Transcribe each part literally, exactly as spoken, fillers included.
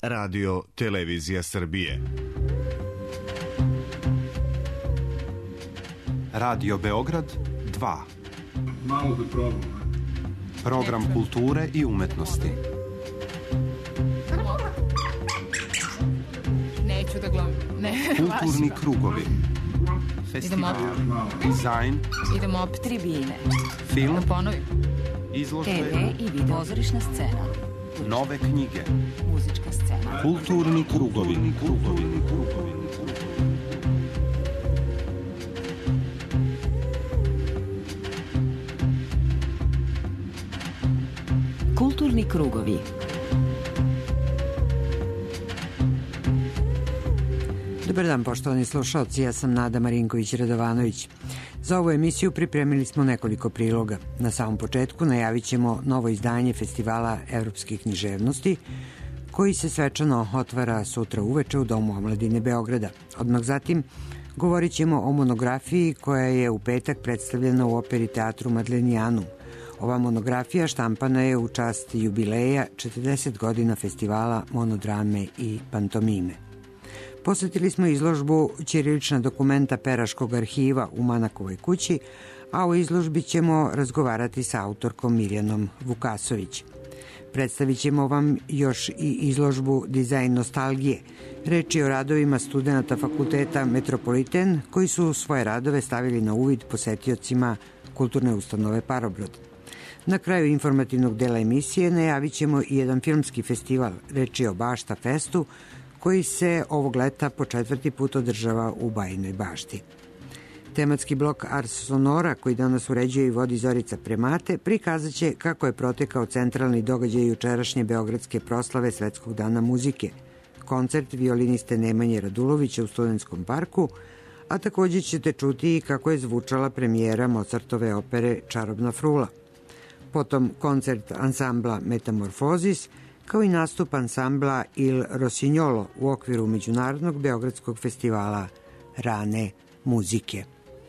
Radio Televizija Srbije. Radio Beograd dva. Malo da probam. Program kulture i umetnosti. Neću da gledam. Ne, Kulturni važno. krugovi. Festival, dizajn. Idemo opet tribine. Film. Da ponovim. Izložbe. te ve i video. Pozorišna scena. Nove knjige. Muzička scena. Kulturni krugovi. Krugovi. Krugovi. Kulturni krugovi. Dobar dan, poštovani slušalci, ja sam Nada Marinković-Radovanović. Za ovu emisiju pripremili smo nekoliko priloga. Na samom početku najavit ćemo novo izdanje Festivala evropske književnosti, koji se svečano otvara sutra uveče u Domu omladine Beograda. Odmah zatim govorit ćemo o monografiji koja je u petak predstavljena u Operi teatru Madlenijanum. Ova monografija štampana je u čast jubileja četrdeset godina festivala monodrame i pantomime. Posetili smo izložbu ćirilična dokumenta Peraškog arhiva u Manakovoj kući, a u izložbi ćemo razgovarati sa autorkom Mirjanom Vukasović. Predstavit ćemo vam još i izložbu Dizajn nostalgije. Reč je o radovima studenta fakulteta Metropoliten, koji su svoje radove stavili na uvid posetiocima kulturne ustanove Parobrod. Na kraju informativnog dela emisije najavit ćemo i jedan filmski festival. Reč je o Bašta festu, koji se ovog leta po četvrti put održava u Bajinoj Bašti. Tematski blok Ars Sonora, koji danas uređuje i vodi Zorica Premate, prikazat će kako je protekao centralni događaj jučerašnje beogradske proslave Svetskog dana muzike, koncert violiniste Nemanje Radulovića u Studentskom parku, a također ćete čuti i kako je zvučala premijera Mozartove opere Čarobna frula. Potom koncert ansambla Metamorfozis, kao i nastup ansambla Il Rossignolo u okviru Međunarodnog beogradskog festivala rane muzike.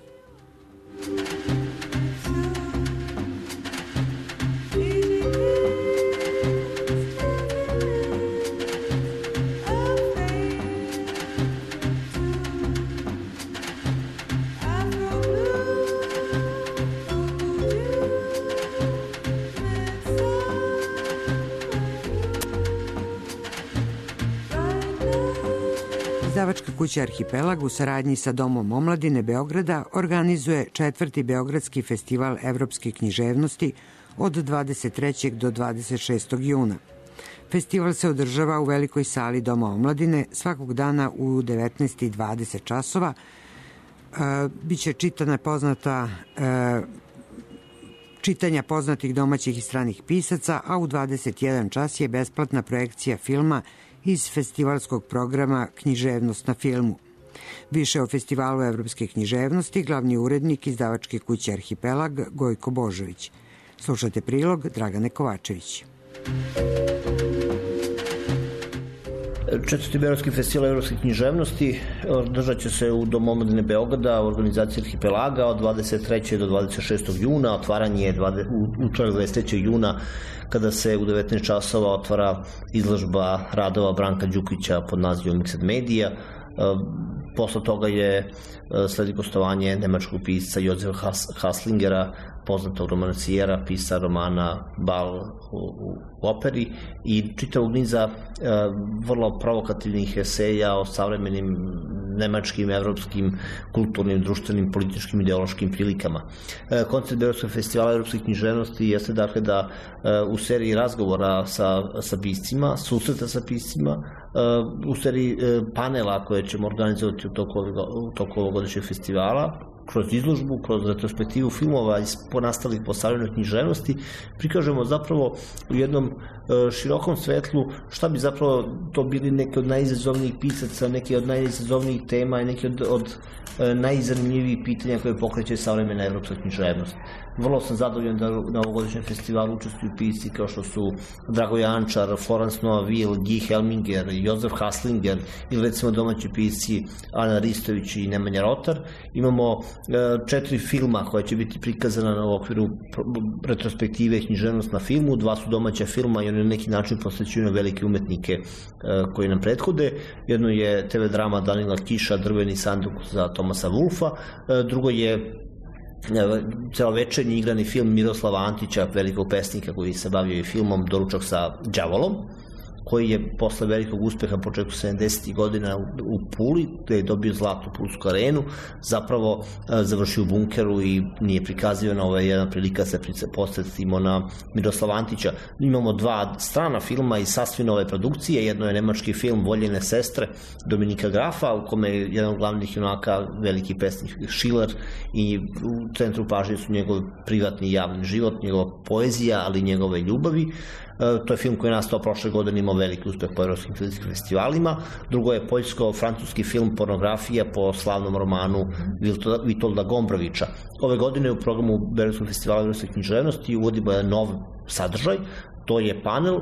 Izdavačka kuća Arhipelag u saradnji sa Domom omladine Beograda organizuje četvrti Beogradski festival evropske književnosti od dvadeset trećeg do dvadeset šestog juna. Festival se održava u velikoj sali Doma omladine svakog dana u devetnaest i dvadeset časova. E, biće čitana poznata e, čitanja poznatih domaćih i stranih pisaca, a u dvadeset jedan čas je besplatna projekcija filma iz festivalskog programa Književnost na filmu. Više o festivalu evropske književnosti glavni urednik izdavačke kuće Arhipelag Gojko Božović. Slušate prilog Dragane Kovačević. Četvrti Beogradski festival evropske književnosti održat će se u Domu omladine Beograda u organizaciji Arhipelaga od dvadeset trećeg do dvadeset šestog juna. Otvaranje je u utorak dvadeset trećeg juna, kada se u devetnaest časova otvara izložba radova Branka Đukića pod nazivom Mixed Media. Posle toga je sledi gostovanje nemačkog pisca Jozefa Haslingera, poznatog romansijera, pisa romana Bal u operi i čitavog niza vrlo provokativnih eseja o savremenim nemačkim, evropskim, kulturnim, društvenim, političkim, ideološkim prilikama. Koncept Beogradskog festivala evropske književnosti jeste dakle da u seriji razgovora sa, sa piscima, susreta sa piscima, u seriji panela koje ćemo organizovati u toku, u toku ovogodišnjeg festivala, kroz izložbu, kroz retrospektivu filmova ponastalih po savremenoj književnosti, prikažemo zapravo u jednom širokom svetlu šta bi zapravo to bili neki od najizazovnijih pisaca, neki od najizazovnijih tema i neki od, od najzanimljivijih pitanja koje pokreće savremena evropska književnost. Vrlo sam zadovoljan da na ovogodišnjem festivalu učestvuju pisci kao što su Drago Jančar, Florence Noaville, Guy Helminger, Jozef Haslinger ili recimo domaći pisci Ana Ristović i Nemanja Rotar. Imamo e, četiri filma koja će biti prikazana u okviru retrospektive književnost na filmu. Dva su domaća filma i oni na neki način posvećuju na velike umetnike e, koji nam prethode. Jedno je te ve drama Danila Kiša, Drveni sanduk za Tomasa Wolfa. E, drugo je celovečernji igrani film Miroslava Antića, velikog pesnika koji se bavio i filmom Doručak sa đavolom, koji je posle velikog uspeha početku sedamdesetih godina u Puli, gde je dobio zlatnu Pulsku arenu, zapravo završio u bunkeru i nije prikazivana. Ovo je jedna prilika se podsjetimo na Miroslava Antića. Imamo dva strana filma iz sasvim nove produkcije. Jedno je nemački film Voljene sestre Dominika Grafa, u kome je jedan od glavnih junaka veliki pesnik Schiller i u centru pažnje su njegov privatni i javni život, njegova poezija, ali i njegove ljubavi. To je film koji je nastao prošle godine, imao veliki uspeh po evropskim filmskim festivalima. Drugo je poljsko-francuski film Pornografija po slavnom romanu Vitolda Gombrovića. Ove godine u programu Beogradskog festivala evropske književnosti uvodimo jedan nov sadržaj. To je panel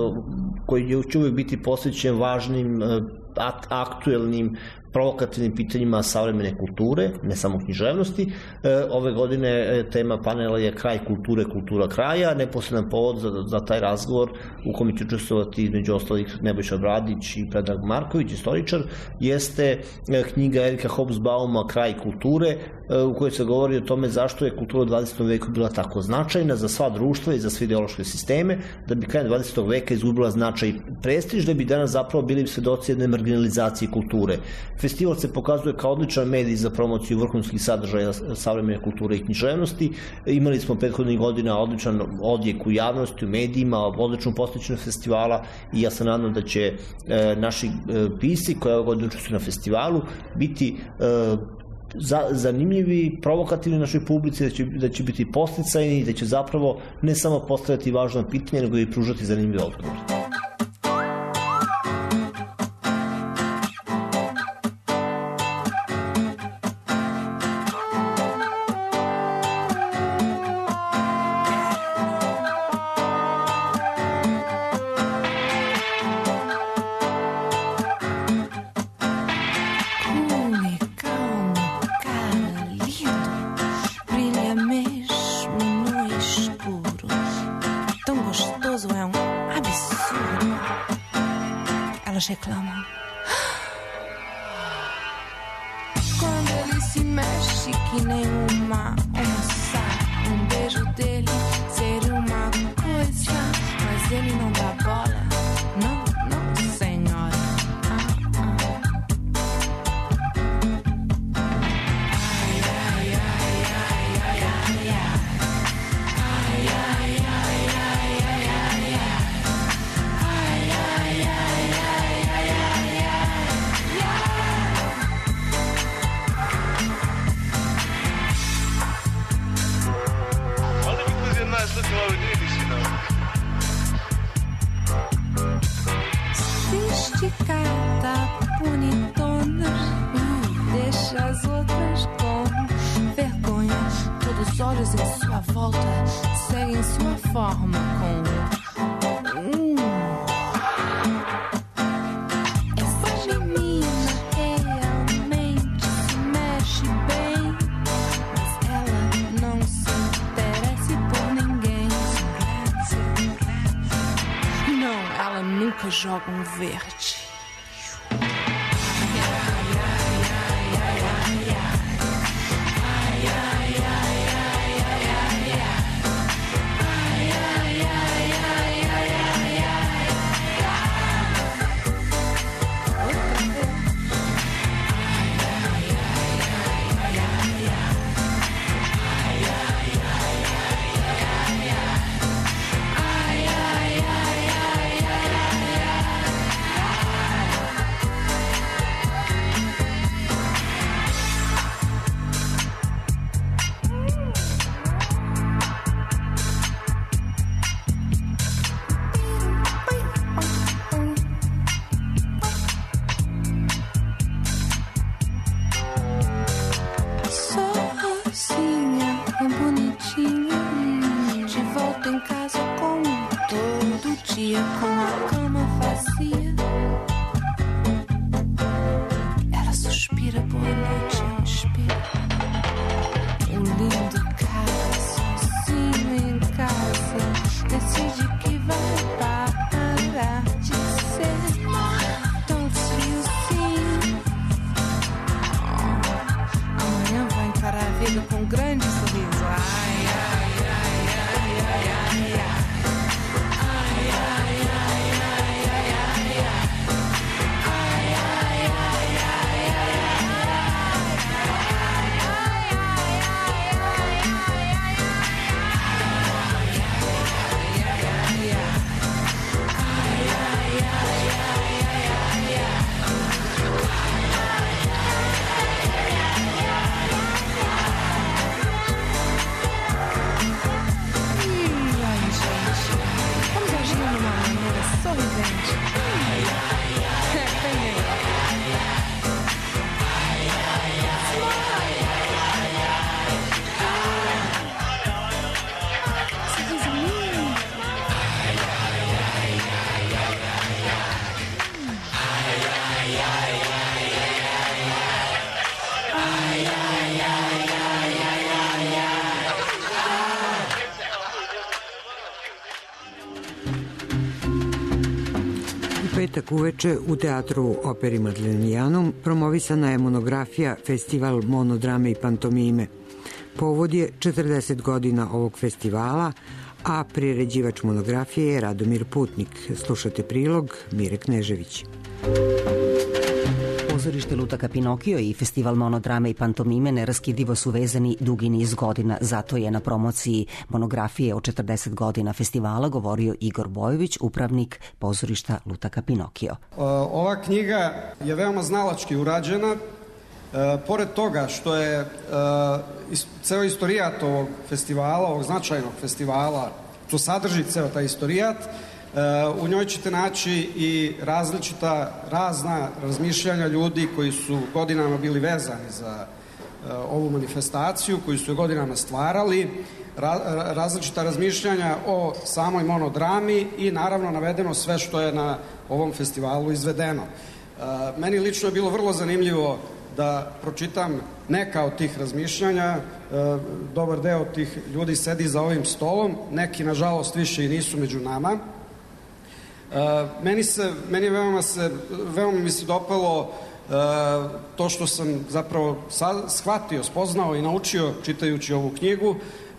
koji će uvijek biti posvećen važnim, aktuelnim, provokativnim pitanjima savremene kulture, ne samo književnosti. Ove godine tema panela je Kraj kulture, kultura kraja. Neposredan povod za, za taj razgovor u kome će učestvovati između ostalih Nebojša Bradić i Predrag Marković, istoričar, jeste knjiga Erika Hobsbauma Kraj kulture, u kojoj se govori o tome zašto je kultura u dvadesetom veku bila tako značajna za sva društva i za sve ideološke sisteme, da bi krajem dvadesetog veka izgubila značaj prestiž, da bi danas zapravo bili svedoci jedne marginalizacije kulture. Festival se pokazuje kao odličan medij za promociju vrhunskih sadržaja savremene kulture i književnosti. Imali smo prethodnih godina odličan odjek u javnosti, u medijima, odličnu posvećenost festivala i ja se nadam da će e, naši e, pisci koji ove godine učestvuju na festivalu biti e, za, zanimljivi, provokativni našoj publici, da će, da će biti podsticajni i da će zapravo ne samo postavljati važna pitanja, nego i pružati zanimljive odgovore. Reclamam. Quando ele se mexe que nem uma onça, um beijo dele seria uma coisa, mas ele não dá bola, não, não, senhora. Ah, ah. Ai, ai, ai, ai, ai, ai, ai. Ai, ai, ai, ai, ai, ai, ai. Ai, ai, ai, ai. Sofisticada, bonitona, deixa as outras com vergonha. Todos os olhos em sua volta seguem sua forma com hum. Essa menina realmente se mexe bem, mas ela não se interessa por ninguém. Não, ela nunca joga um verde. petak uveče u Teatru Operi Madlenijanum promovisana je monografija Festival monodrame i pantomime. Povod je četrdeset godina ovog festivala, a priređivač monografije je Radomir Putnik. Slušate prilog Mire Knežević. Pozorište Lutaka Pinokio i Festival monodrame i pantomime neraskidivo su vezani dugi niz godina. Zato je na promociji monografije o četrdeset godina festivala govorio Igor Bojović, upravnik pozorišta Lutaka Pinokio. Ova knjiga je veoma znalački urađena. E, pored toga što je e, ceo istorijat ovog festivala, ovog značajnog festivala, to sadrži ceo taj istorijat, u njoj ćete naći i različita, razna razmišljanja ljudi koji su godinama bili vezani za ovu manifestaciju, koji su je godinama stvarali, različita razmišljanja o samoj monodrami i naravno navedeno sve što je na ovom festivalu izvedeno. Meni lično je bilo vrlo zanimljivo da pročitam neka od tih razmišljanja. Dobar deo tih ljudi sedi za ovim stolom, neki nažalost više i nisu među nama. Uh, meni se, meni veoma se, veoma mi se dopalo uh, to što sam zapravo sa, shvatio, spoznao i naučio čitajući ovu knjigu,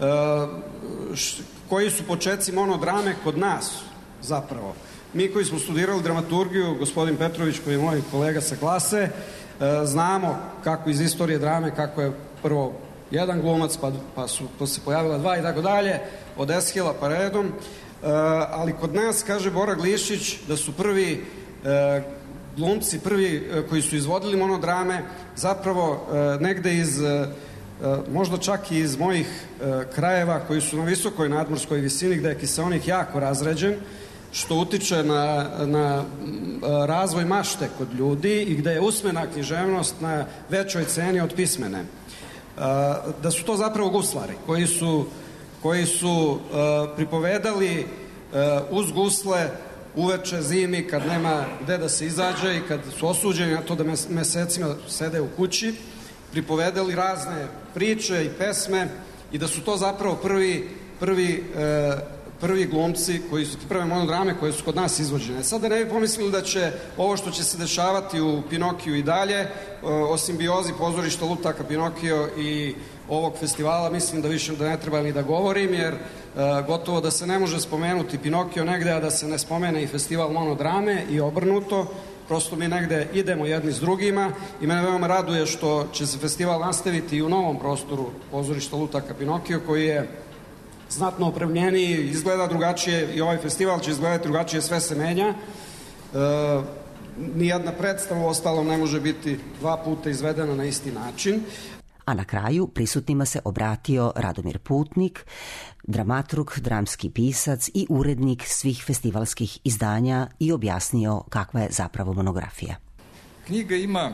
uh, š, koji su početci monodrame kod nas zapravo. Mi koji smo studirali dramaturgiju, gospodin Petrović koji je moj kolega sa klase, uh, znamo kako iz istorije drame, kako je prvo jedan glumac, pa, pa su pa se pojavila dva i tako dalje, od Eshila pa redom. Uh, ali kod nas, kaže Bora Glišić, da su prvi uh, glumci, prvi uh, koji su izvodili monodrame, zapravo uh, negde iz, uh, možda čak i iz mojih uh, krajeva koji su na visokoj nadmorskoj visini, gde je kiseonik jako razređen, što utiče na, na uh, razvoj mašte kod ljudi i gde je usmena književnost na većoj ceni od pismene. Uh, da su to zapravo guslari koji su koji su uh, pripovedali uh, uz gusle uveče zimi kad nema gde da se izađe i kad su osuđeni na to da mes mesecima sede u kući, pripovedali razne priče i pesme i da su to zapravo prvi, prvi, uh, prvi glumci, koji su, prve monodrame koje su kod nas izvođene. Sada ne bi pomislili da će ovo što će se dešavati u Pinokiju i dalje, uh, o simbiozi pozorišta Lutaka Pinokio i ovog festivala, mislim da više da ne treba ni da govorim, jer e, gotovo da se ne može spomenuti Pinokio negde, a da se ne spomene i festival monodrame i obrnuto. Prosto mi negde idemo jedni s drugima i mene veoma raduje što će se festival nastaviti i u novom prostoru pozorišta Lutaka Pinokio, koji je znatno opremljeniji, izgleda drugačije i ovaj festival će izgledati drugačije, sve se menja. E, nijedna predstava u ostalom ne može biti dva puta izvedena na isti način. A na kraju prisutnima se obratio Radomir Putnik, dramaturg, dramski pisac i urednik svih festivalskih izdanja i objasnio kakva je zapravo monografija. Knjiga ima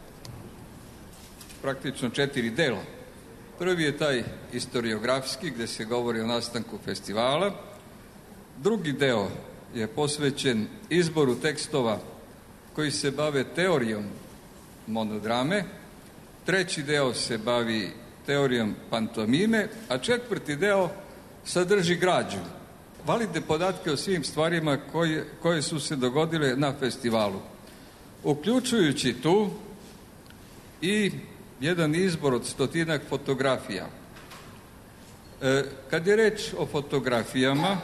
praktično četiri dela. Prvi je taj istoriografski gde se govori o nastanku festivala. Drugi deo je posvećen izboru tekstova koji se bave teorijom monodrame. Treći deo se bavi teorijom pantomime, a četvrti deo sadrži građu. Validne podatke o svim stvarima koje, koje su se dogodile na festivalu, uključujući tu i jedan izbor od stotinak fotografija. E, kad je reč o fotografijama,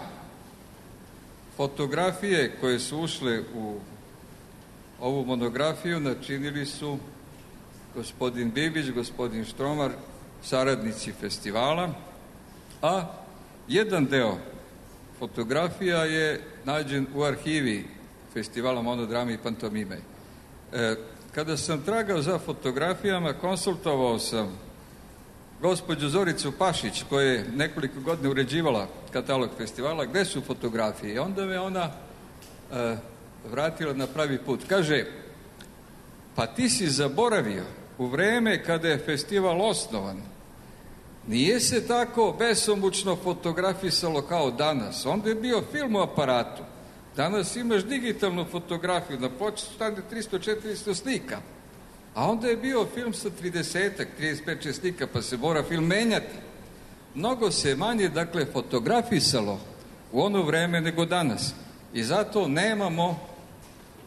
fotografije koje su ušle u ovu monografiju načinili su gospodin Bibić, gospodin Štromar, saradnici festivala, a jedan deo fotografija je nađen u arhivi festivala monodrame i pantomime. E, kada sam tragao za fotografijama, konsultovao sam gospođu Zoricu Pašić, koja je nekoliko godina uređivala katalog festivala, gde su fotografije. I onda me ona e, vratila na pravi put. Kaže, pa ti si zaboravio u vreme kada je festival osnovan, nije se tako besomučno fotografisalo kao danas. Onda je bio film u aparatu. Danas imaš digitalnu fotografiju, na početu stane tristo četiristo slika. A onda je bio film sa tridesetak, trideset pet slika, pa se mora film menjati. Mnogo se manje, dakle, fotografisalo u ono vreme nego danas. I zato nemamo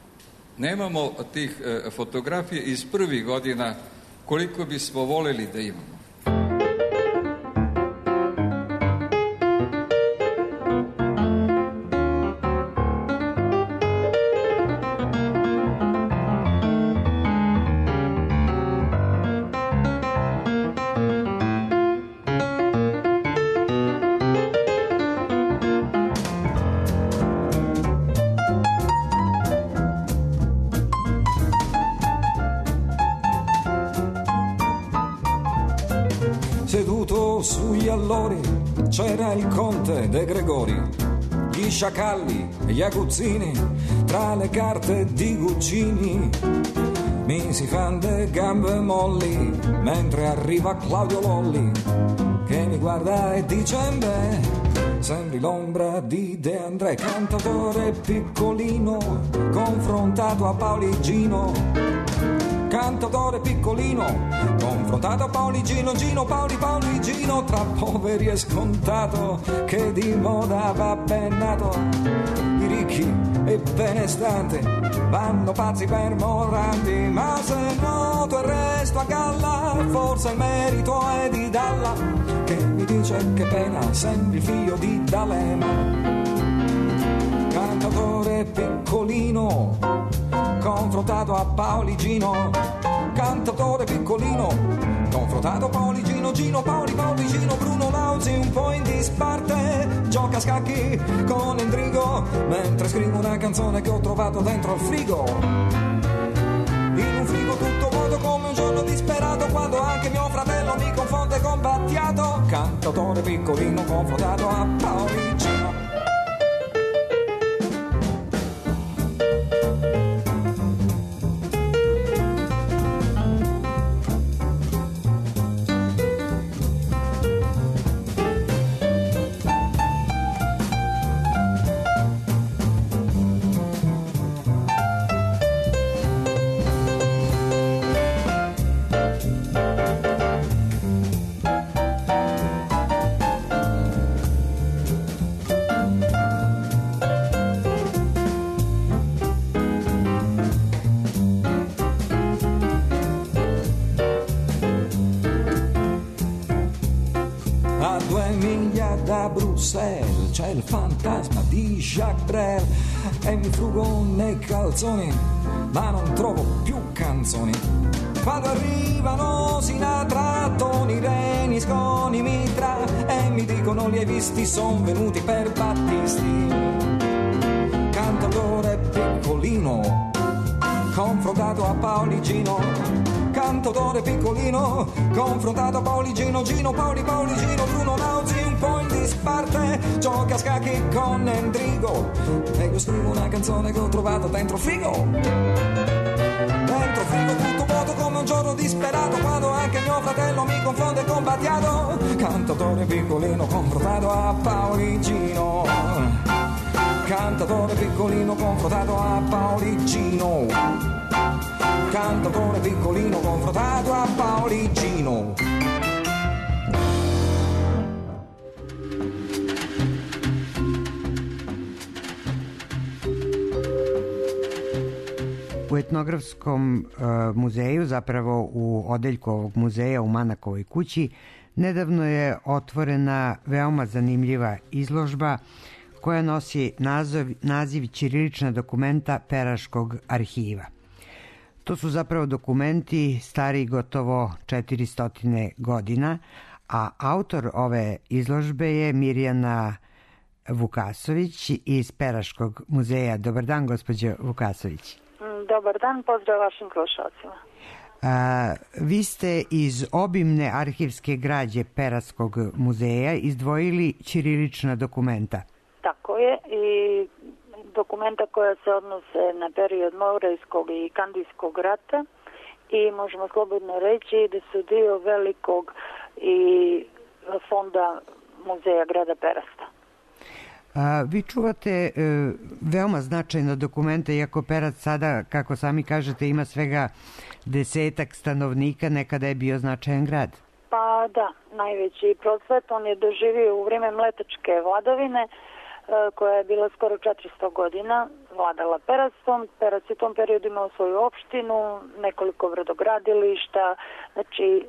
Nemamo tih e, fotografije iz prvih godina koliko bismo voljeli da imamo. Seduto sugli allori c'era il conte De Gregori, gli sciacalli e gli aguzzini tra le carte di Guccini. Mi si fan le gambe molli mentre arriva Claudio Lolli che mi guarda e dice: beh, sembri l'ombra di De André, cantatore piccolino confrontato a Pauligino. Cantatore piccolino confrontato a Pauligino, Gino, Paoli, Pauligino, tra poveri è scontato che di moda va ben nato. I ricchi e benestanti vanno pazzi per Morandi, ma se noto il resto a galla, forse il merito è di Dalla, che mi dice che pena, sembri figlio di D'Alema. Cantatore piccolino confrontato a Pauligino, cantatore piccolino confrontato a Pauligino, Gino, Paoli, Pauligino, Bruno Lauzi un po' in disparte, gioca a scacchi con Endrigo mentre scrivo una canzone che ho trovato dentro al frigo. In un frigo tutto vuoto come un giorno disperato, quando anche mio fratello mi confonde con Battiato. Cantatore piccolino confrontato a Pauligino. C'è il fantasma di Jacques Brel e mi frugo nei calzoni, ma non trovo più canzoni. Quando arrivano Sinatra, Toni, Reni, Sconi, Mitra e mi dicono li hai visti, son venuti per Battisti. Cantatore piccolino confrontato a Pauligino, cantatore piccolino confrontato a Pauligino, Gino, Paoli, Pauligino, Bruno Lauzi un po' in disparte, gioca a scacchi con Endrigo e io scrivo una canzone che ho trovato dentro frigo. Dentro frigo tutto vuoto come un giorno disperato, quando anche mio fratello mi confonde con Battiato. Cantatore piccolino confrontato a Pauligino, cantatore piccolino confrontato a Pauligino, cantatore piccolino confrontato a Pauligino. U etnografskom uh, muzeju, zapravo u odeljku ovog muzeja u Manakovoj kući, nedavno je otvorena veoma zanimljiva izložba koja nosi naziv, naziv Ćirilična dokumenta Peraškog arhiva. To su zapravo dokumenti stari gotovo četiristo godina, a autor ove izložbe je Mirjana Vukasović iz Peraškog muzeja. Dobar dan, gospođo Vukasović. Dobar dan, pozdrav vašim slušalcima. A, vi ste iz obimne arhivske građe Peraškog muzeja izdvojili ćirilična dokumenta. Tako je, i dokumenta koja se odnose na period Morejskog i Kandijskog rata i možemo slobodno reći da su dio velikog i fonda muzeja grada Perasta. A, vi čuvate e, veoma značajno dokumenta, iako Perac sada, kako sami kažete, ima svega desetak stanovnika, nekada je bio značajan grad. Pa da, najveći procvet, on je doživio u vrijeme mletačke vladavine, koja je bila skoro četiristo godina, vladala Perastom. Peras je u tom periodu imao svoju opštinu, nekoliko brodogradilišta, znači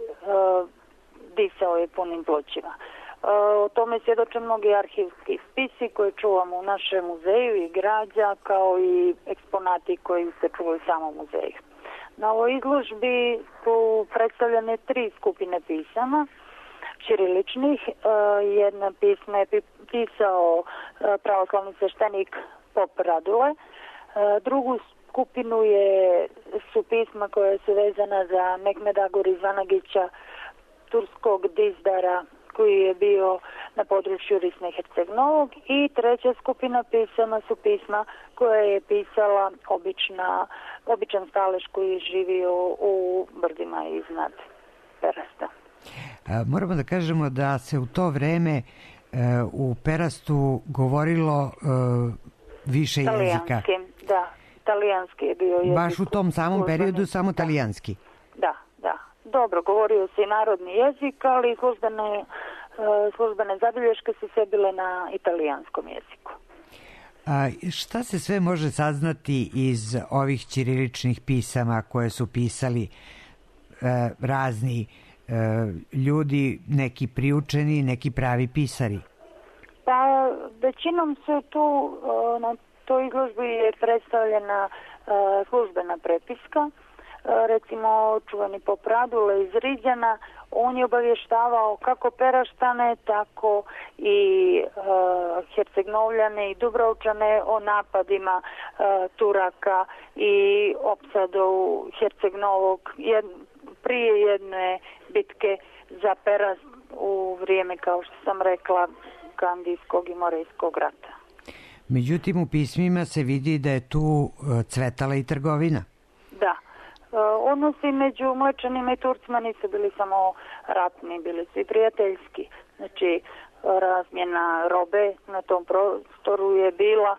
disao je punim plućima. O tome svjedoče mnogi arhivski spisi koje čuvamo u našem muzeju i građa, kao i eksponati koji se čuvaju u samom muzeju. Na ovoj izložbi su predstavljene tri skupine pisama ćiriličnih. Jedna pisma je pisao pravoslavni sveštenik Pop Radule. Drugu skupinu je, su pisma koje su vezana za Mehmeda Gorizanagića, turskog dizdara koji je bio na području Risne i Herceg-Novog, i treća skupina pisama su pisma koje je pisala obična, običan stalež koji je živio u brdima iznad Perasta. Moramo da kažemo da se u to vreme u Perastu govorilo više jezika. Da, talijanski je bio jezik. Baš u tom samom periodu samo talijanski. Da, da. Dobro, govorio se i narodni jezik, ali službene, službene zabilješke su sve bile na italijanskom jeziku. A šta se sve može saznati iz ovih ćiriličnih pisama koje su pisali e, razni e, ljudi, neki priučeni, neki pravi pisari? Pa većinom su tu, na toj izložbi je predstavljena službena prepiska. Recimo čuveni Pop Radule iz Riđana, on je obavještavao kako Peraštane, tako i uh, Hercegnovljane i Dubrovčane o napadima uh, Turaka i opsadu Hercegnovog jed, prije jedne bitke za Perast u vrijeme, kao što sam rekla, Kandijskog i Morejskog rata. Međutim, u pismima se vidi da je tu cvetala i trgovina. Da. Odnosi među Mlečanima i Turcima nisu bili samo ratni, bili su i prijateljski. Znači, razmjena robe na tom prostoru je bila.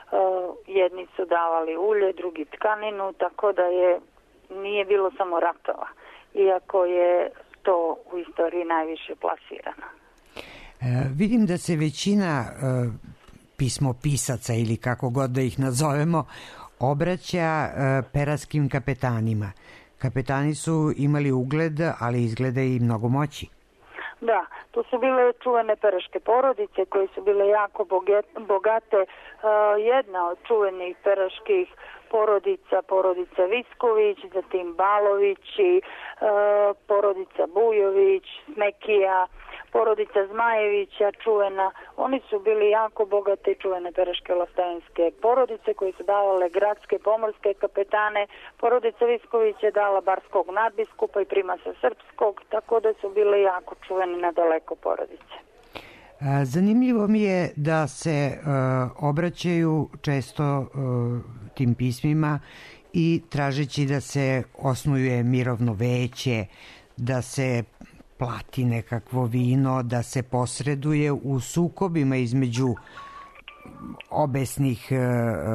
Jedni su davali ulje, drugi tkaninu, tako da je nije bilo samo ratova, iako je to u istoriji najviše plasirano. E, vidim da se većina e, pismopisaca, ili kako god da ih nazovemo, obraća e, peraskim kapetanima. Kapetani su imali ugled, ali izgleda i mnogo moći. Da, to su bile čuvene peraške porodice koje su bile jako bogate. E, jedna od čuvenih peraških porodica, porodica Visković, zatim Balović i e, porodica Bujović, Smekija, porodica Zmajevića, čuvena. Oni su bili jako bogate i čuvene peraške lastavinske porodice koje su davale gradske pomorske kapetane. Porodica Visković je dala barskog nadbiskupa i primasa srpskog, tako da su bile jako čuvene na daleko porodice. Zanimljivo mi je da se uh, obraćaju često uh, tim pismima i tražeći da se osnuje mirovno veće, da se plati nekakvo vino, da se posreduje u sukobima između obesnih uh,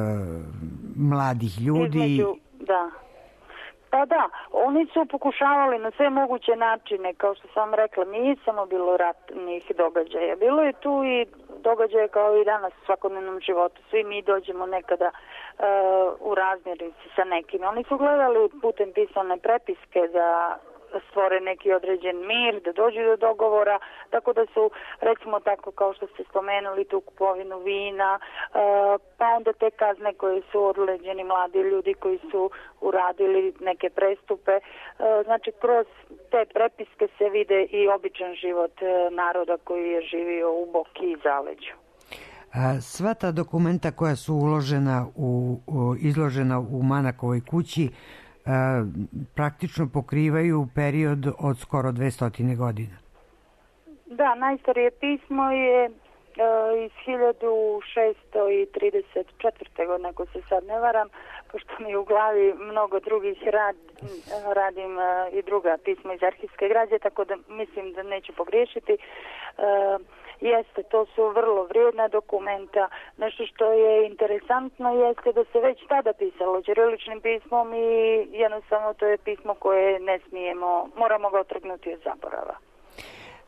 mladih ljudi. Između, da. Pa da, oni su pokušavali na sve moguće načine, kao što sam rekla, nije samo bilo ratnih događaja. Bilo je tu i događaje kao i danas u svakodnevnom životu. Svi mi dođemo nekada uh, u razmirici sa nekim. Oni su gledali putem pisane prepiske da stvore neki određen mir, da dođu do dogovora, tako da su, recimo tako kao što ste spomenuli, tu kupovinu vina, pa onda te kazne koje su određeni mladi ljudi koji su uradili neke prestupe. Znači, kroz te prepiske se vide i običan život naroda koji je živio u Boki i zaleđu. Sva ta dokumenta koja su uložena u, izložena u Manakovoj kući praktično pokrivaju period od skoro dvesta godina. Da, najstarije pismo je e, iz hiljadu šeststo trideset četvrte. godine, ako se sad ne varam, pošto mi u glavi mnogo drugih rad, radim e, i druga pisma iz arhivske građe, tako da mislim da neću pogriješiti. E, Jeste, to su vrlo vrijedna dokumenta. Nešto što je interesantno jeste da se već tada pisalo ćiriličnim pismom i jednostavno to je pismo koje ne smijemo, moramo ga otrgnuti od zaborava.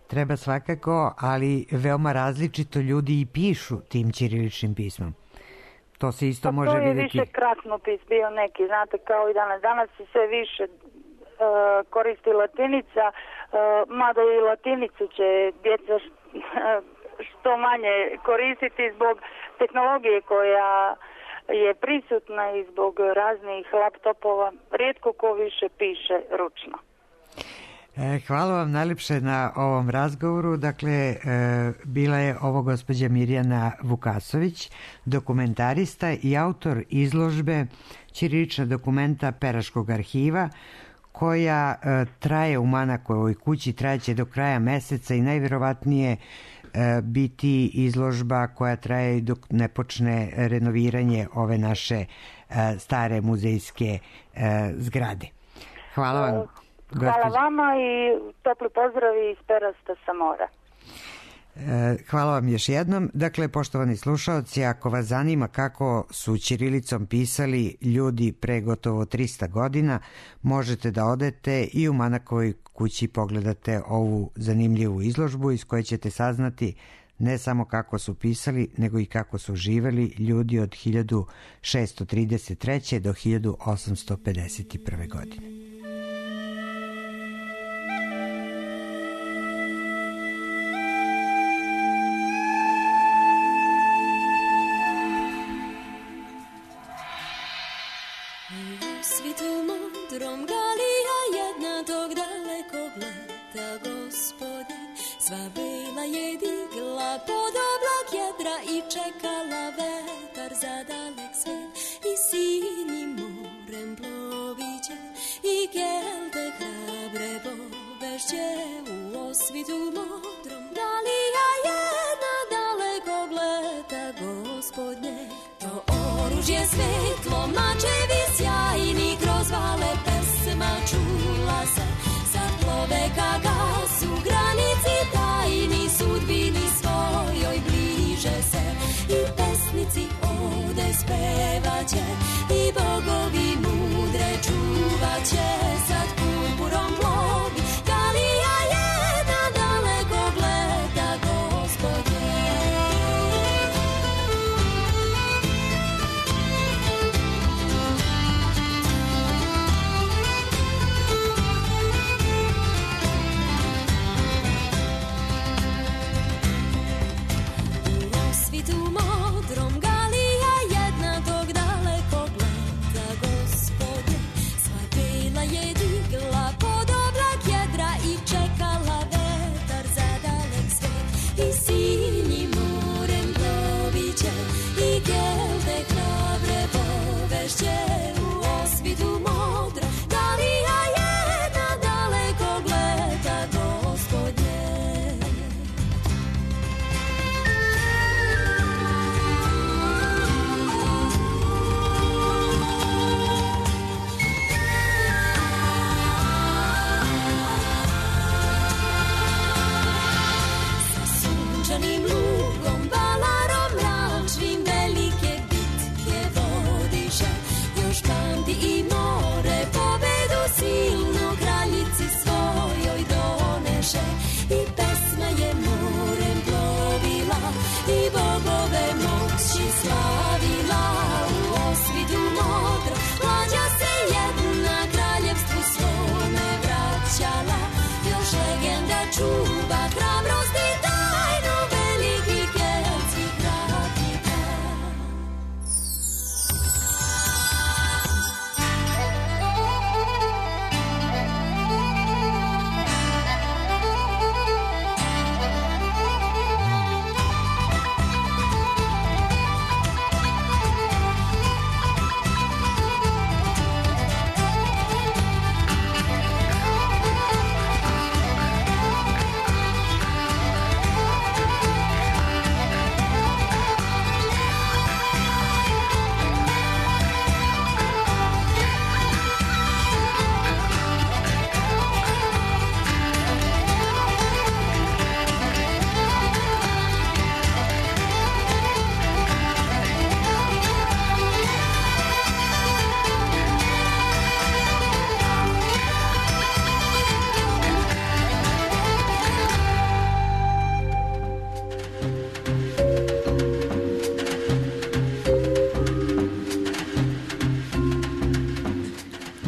treba svakako, ali veoma različito ljudi i pišu tim ćiriličnim pismom. To se isto pa može vidjeti. vidjeti. To je više krasnopis bio neki, znate, kao i danas. Danas se sve više uh, koristi latinica, uh, mada i latinicu će djeca što manje koristiti zbog tehnologije koja je prisutna i zbog raznih laptopova. Rijetko ko više piše ručno. Hvala vam najljepše na ovom razgovoru. Dakle, bila je ovo gospođa Mirjana Vukasović, dokumentarista i autor izložbe Ćirilična dokumenta Peraškog arhiva, koja traje u Manakovoj kući, trajeće do kraja meseca i najvjerovatnije biti izložba koja traje dok ne počne renoviranje ove naše stare muzejske zgrade. Hvala vam. Hvala vama i topli pozdrav iz Perasta sa mora. Hvala vam još jednom. Dakle, poštovani slušaoci, ako vas zanima kako su ćirilicom pisali ljudi pre gotovo trista godina, možete da odete i u Manakovoj kući pogledate ovu zanimljivu izložbu iz koje ćete saznati ne samo kako su pisali, nego i kako su živeli ljudi od hiljadu šeststo trideset treće do hiljadu osamsto pedeset prve godine.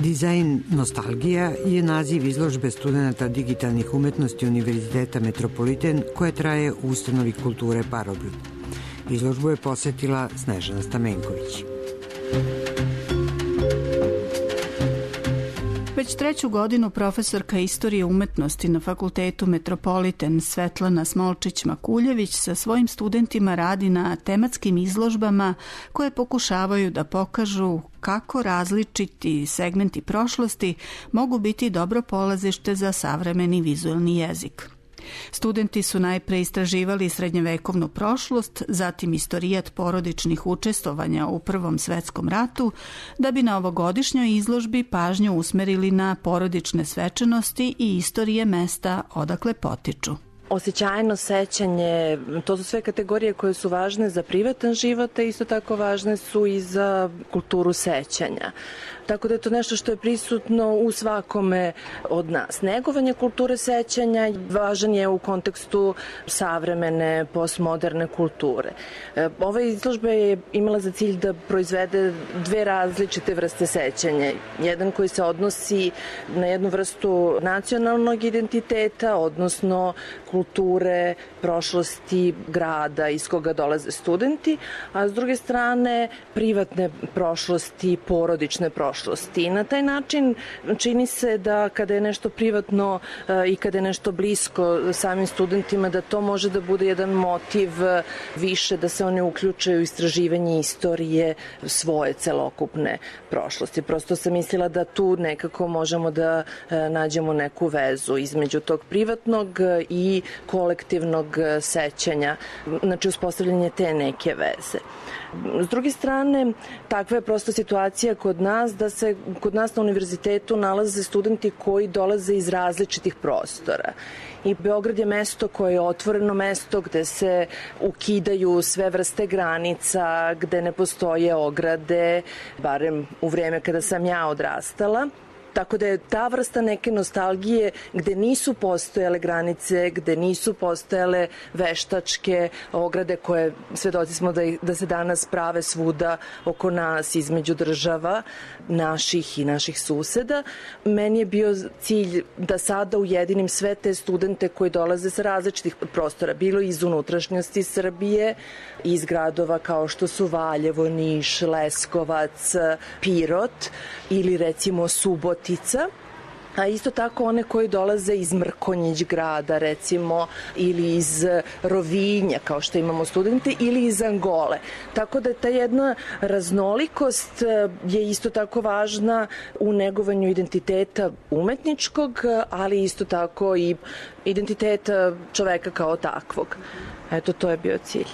Dizajn nostalgija je naziv izložbe studenta digitalnih umetnosti Univerziteta Metropoliten koja traje u ustanovi kulture Parobrod. Izložbu je posetila Snežana Stamenković. Već treću godinu profesorka istorije umetnosti na Fakultetu Metropoliten Svetlana Smolčić-Makuljević sa svojim studentima radi na tematskim izložbama koje pokušavaju da pokažu kako različiti segmenti prošlosti mogu biti dobro polazište za savremeni vizuelni jezik. Studenti su najpre istraživali srednjevekovnu prošlost, zatim istorijat porodičnih učestvovanja u Prvom svetskom ratu, da bi na ovogodišnjoj izložbi pažnju usmerili na porodične svečanosti i istorije mesta odakle potiču. Osjećajno sećanje, to su sve kategorije koje su važne za privatan život, a isto tako važne su i za kulturu sećanja. Tako da je to nešto što je prisutno u svakome od nas. Negovanje kulture sećanja važan je u kontekstu savremene, postmoderne kulture. Ova izložba je imala za cilj da proizvede dve različite vrste sećanja. Jedan koji se odnosi na jednu vrstu nacionalnog identiteta, odnosno kulture, prošlosti grada iz koga dolaze studenti, a s druge strane privatne prošlosti, porodične prošlosti. I na taj način čini se da kada je nešto privatno i kada je nešto blisko samim studentima, da to može da bude jedan motiv više da se oni uključaju u istraživanje istorije svoje celokupne prošlosti. Prosto sam mislila da tu nekako možemo da nađemo neku vezu između tog privatnog i kolektivnog sećanja, znači uspostavljanje te neke veze. S druge strane, takva je prosto situacija kod nas da se kod nas na univerzitetu nalaze studenti koji dolaze iz različitih prostora. I Beograd je mesto koje je otvoreno mesto gde se ukidaju sve vrste granica, gde ne postoje ograde, barem u vreme kada sam ja odrastala. Tako da je ta vrsta neke nostalgije gde nisu postojale granice, gde nisu postojale veštačke ograde koje svedoci smo da, da se danas prave svuda oko nas između država naših i naših suseda. Meni je bio cilj da sada ujedinim sve te studente koji dolaze sa različitih prostora, bilo iz unutrašnjosti Srbije, iz gradova kao što su Valjevo, Niš, Leskovac, Pirot ili recimo Subotica, a isto tako one koji dolaze iz Mrkonjić grada recimo ili iz Rovinja kao što imamo studente ili iz Angole. Tako da ta jedna raznolikost je isto tako važna u negovanju identiteta umetničkog, ali isto tako i identiteta čoveka kao takvog. Eto, to je bio cilj.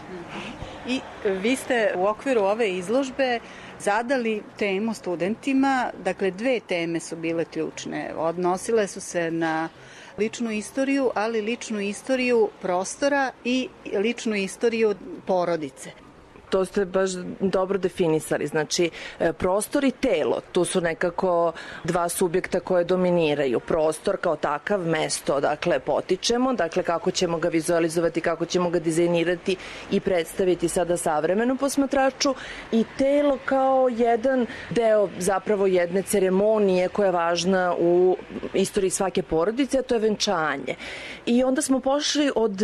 I vi ste u okviru ove izložbe zadali temu studentima, dakle dve teme su bile ključne. Odnosile su se na ličnu istoriju, ali ličnu istoriju prostora i ličnu istoriju porodice. To ste baš dobro definisali. Znači, prostor i telo, tu su nekako dva subjekta koje dominiraju. Prostor kao takav, mesto odakle potičemo, dakle kako ćemo ga vizualizovati, kako ćemo ga dizajnirati i predstaviti sada savremenom posmatraču, i telo kao jedan deo zapravo jedne ceremonije koja je važna u istoriji svake porodice, a to je venčanje. I onda smo pošli od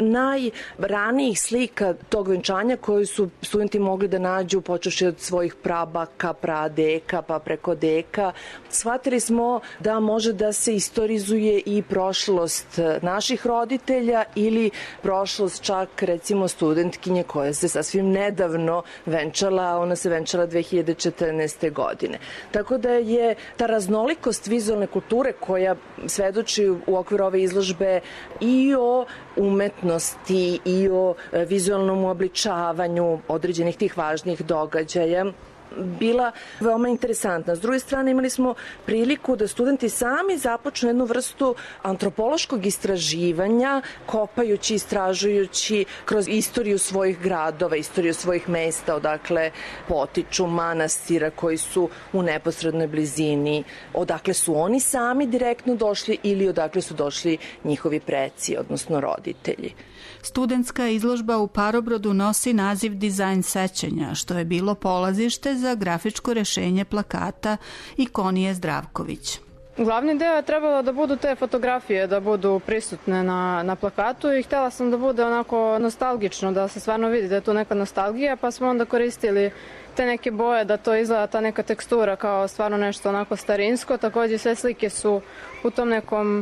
najranijih slika tog venčanja koje su studenti mogli da nađu, počeši od svojih prabaka, pradeka, pa preko deka. Shvatili smo da može da se istorizuje i prošlost naših roditelja ili prošlost čak recimo studentkinje koja se sasvim nedavno venčala, ona se venčala dve hiljade četrnaeste. godine. Tako da je ta raznolikost vizualne kulture koja svedoči u okviru ove izložbe i o umetnosti i o vizualnom uobličavanju određenih tih važnih događaja bila veoma interesantna. S druge strane, imali smo priliku da studenti sami započnu jednu vrstu antropološkog istraživanja, kopajući, istražujući kroz istoriju svojih gradova, istoriju svojih mesta, odakle potiču, manastira koji su u neposrednoj blizini, odakle su oni sami direktno došli ili odakle su došli njihovi preci, odnosno roditelji. Studentska izložba u Parobrodu nosi naziv Dizajn sećanja, što je bilo polazište za grafičko rešenje plakata Ikonije Zdravković. Glavni deo je trebalo da budu te fotografije, da budu prisutne na, na plakatu i htjela sam da bude onako nostalgično, da se stvarno vidi da je tu neka nostalgija, pa smo onda koristili te neke boje, da to izgleda ta neka tekstura kao stvarno nešto onako starinsko. Također sve slike su u tom nekom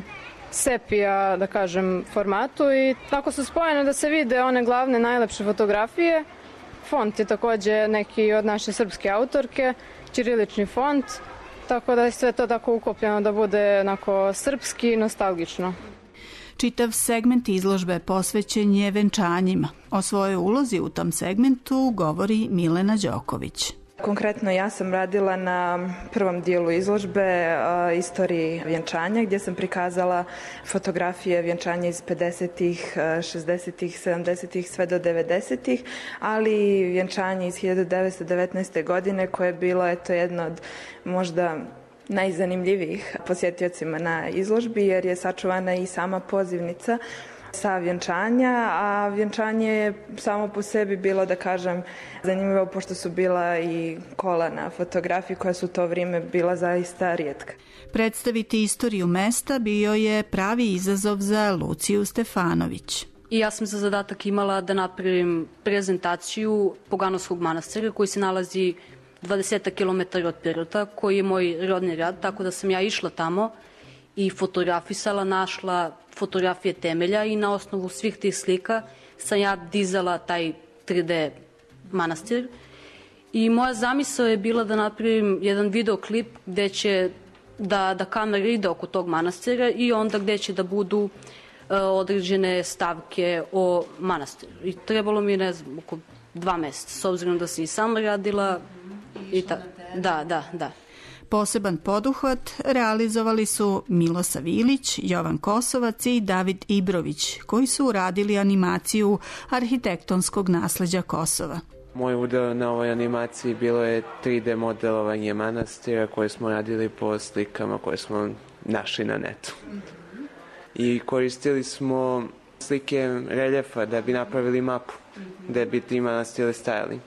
sepija, da kažem, formatu i tako su spojene da se vide one glavne najlepše fotografije. Font je također neki od naše srpske autorke, ćirilični font, tako da je sve to tako ukopljeno da bude onako srpski i nostalgično. Čitav segment izložbe posvećen je venčanjima. O svojoj ulozi u tom segmentu govori Milena Đoković. Konkretno ja sam radila na prvom dijelu izložbe uh, istoriji vjenčanja, gdje sam prikazala fotografije vjenčanja iz pedesetih, šezdesetih, sedamdesetih sve do devedesetih, ali i vjenčanje iz hiljadu devetsto devetnaeste. godine koje je bilo eto jedno od možda najzanimljivijih posjetiocima na izložbi, jer je sačuvana i sama pozivnica sa vjenčanja, a vjenčanje je samo po sebi bilo, da kažem, zanimljivo pošto su bila i kola na fotografiji koja su u to vrijeme bila zaista rijetka. Predstaviti istoriju mesta bio je pravi izazov za Luciju Stefanović. I ja sam za zadatak imala da napravim prezentaciju Poganovskog manastira koji se nalazi dvadeset kilometara od Pirota, koji je moj rodni grad, tako da sam ja išla tamo i fotografisala, našla fotografije temelja i na osnovu svih tih slika sam ja dizala taj tri D manastir. I moja zamisao je bila da napravim jedan videoklip gde će da, da kamera ide oko tog manastira i onda gde će da budu uh, određene stavke o manastiru. I trebalo mi je, ne znam, oko dva meseca, s obzirom da sam i sama radila. I ta, da, da, da. Poseban poduhvat realizovali su Milo Savilić, Jovan Kosovac i David Ibrović, koji su uradili animaciju arhitektonskog nasleđa Kosova. Moj udeo na ovoj animaciji bilo je tri D modelovanje manastira koje smo radili po slikama koje smo našli na netu. I koristili smo slike reljefa da bi napravili mapu, da bi ti manastiri stajali.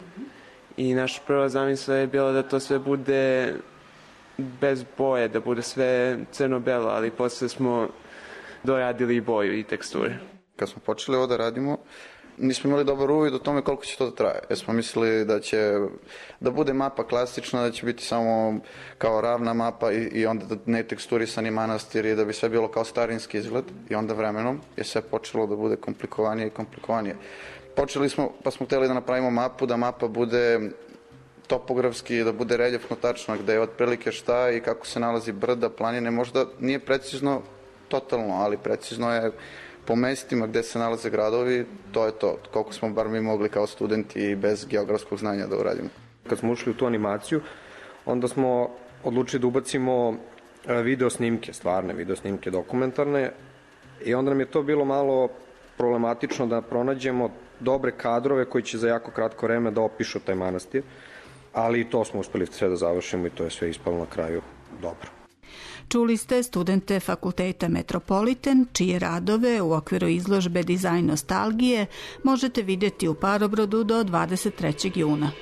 I naša prva zamisla je bila da to sve bude bez boje, da bude sve crno-belo, ali posle smo doradili i boju i teksture. Kad smo počeli ovo da radimo, nismo imali dobar uvid o tome koliko će to da traje. Jer smo mislili da će da bude mapa klasična, da će biti samo kao ravna mapa i, i onda da ne teksturisani manastiri, da bi sve bilo kao starinski izgled. I onda vremenom je sve počelo da bude komplikovanije i komplikovanije. Počeli smo, pa smo htjeli da napravimo mapu, da mapa bude topografski, da bude reljefno tačno, gde je otprilike šta i kako se nalazi brda, planine. Možda nije precizno totalno, ali precizno je po mestima gde se nalaze gradovi, to je to. Koliko smo bar mi mogli kao studenti bez geografskog znanja da uradimo. Kad smo ušli u tu animaciju, onda smo odlučili da ubacimo video snimke, stvarne video snimke, dokumentarne, i onda nam je to bilo malo problematično da pronađemo dobre kadrove koji će za jako kratko vreme da opišu taj manastir, ali i to smo uspeli sve da završimo i to je sve ispalo na kraju dobro. Čuli ste studente Fakulteta Metropolitan, čije radove u okviru izložbe Dizajn nostalgije možete vidjeti u Parobrodu do dvadeset trećeg juna.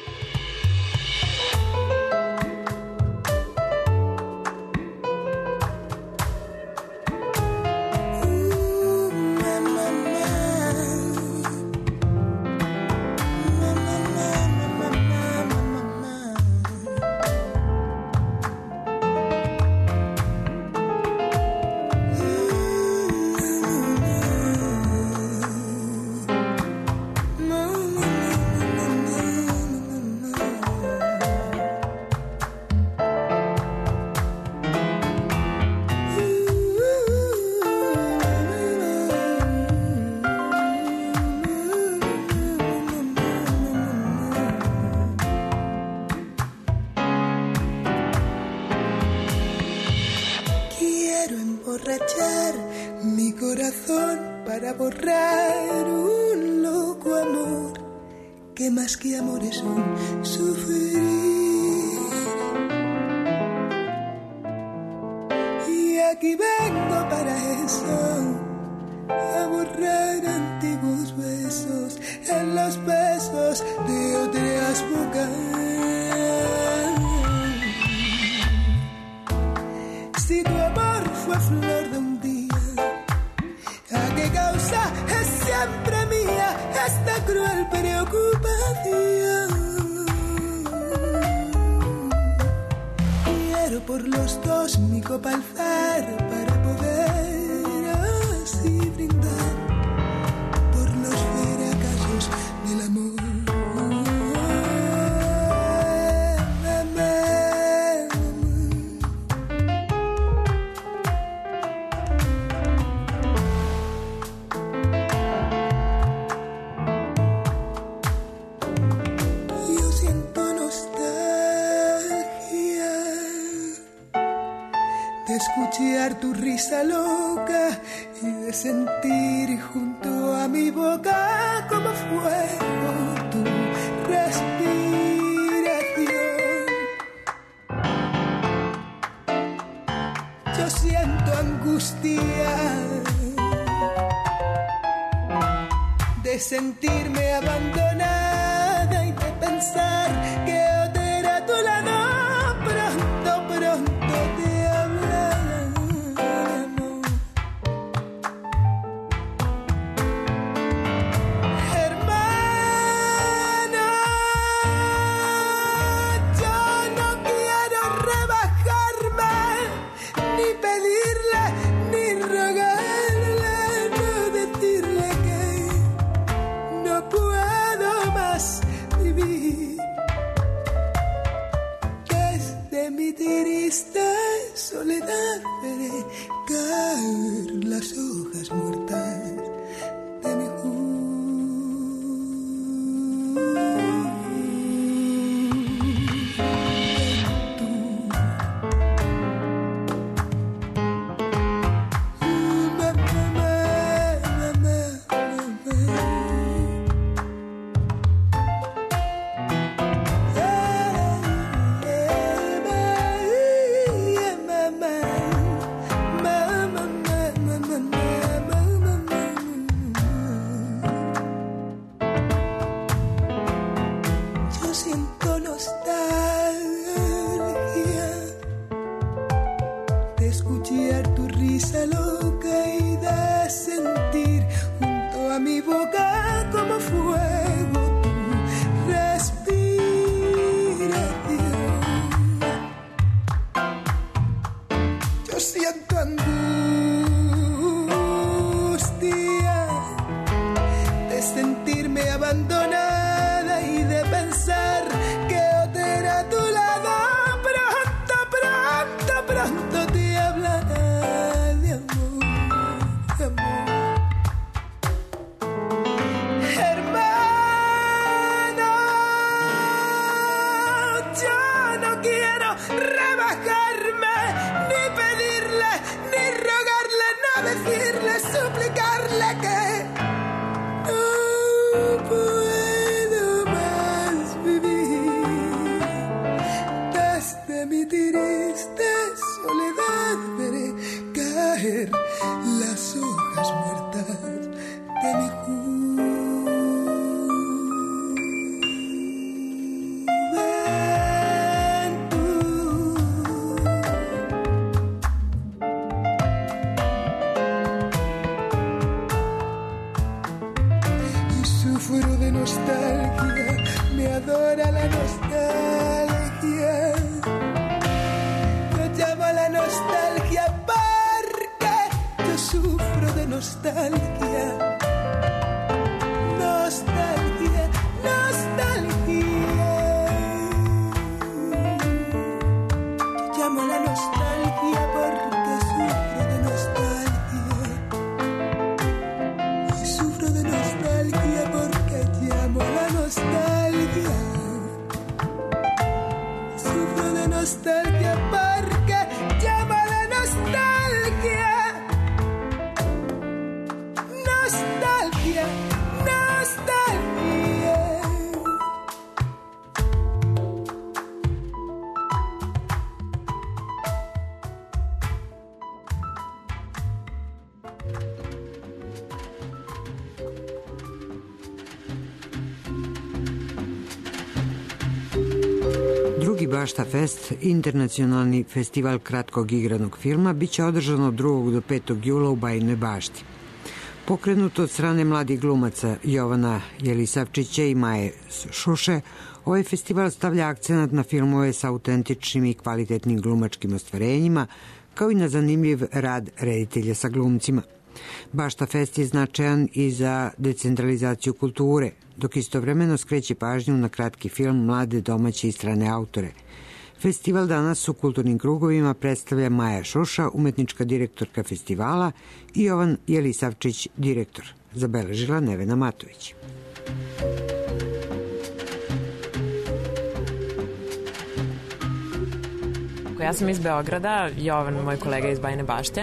Que amor es un sufrir y aquí vengo para eso, a borrar antiguos besos en los besos de otras bocas. siempre mía esta cruel preocupación. Quiero por los dos mi copa alzar para poder así brindar por los fracasos del amor. Escuchar tu risa loca y de sentir junto a mi boca como fuego tu respiración. Yo siento angustia de sentirme abandonada y de pensar que otra a tu lado pronto, pronto te soledad veré caer las hojas muertas de mi Bašta Fest, internacionalni festival kratkog igranog filma, biće održan od drugog do petog jula u Bajinoj Bašti. Pokrenuto od strane mladih glumaca Jovana Jelisavčića i Maje Šuše, ovaj festival stavlja akcenat na filmove sa autentičnim i kvalitetnim glumačkim ostvarenjima, kao i na zanimljiv rad reditelja sa glumcima. Bašta Fest je značajan i za decentralizaciju kulture, dok istovremeno skreće pažnju na kratki film mlade domaće i strane autore. Festival danas u kulturnim krugovima predstavlja Maja Šuša, umetnička direktorka festivala, i Jovan Jelisavčić, direktor, zabeležila Nevena Matović. Ja sam iz Beograda, Jovan, moj kolega iz Bajine Bašte.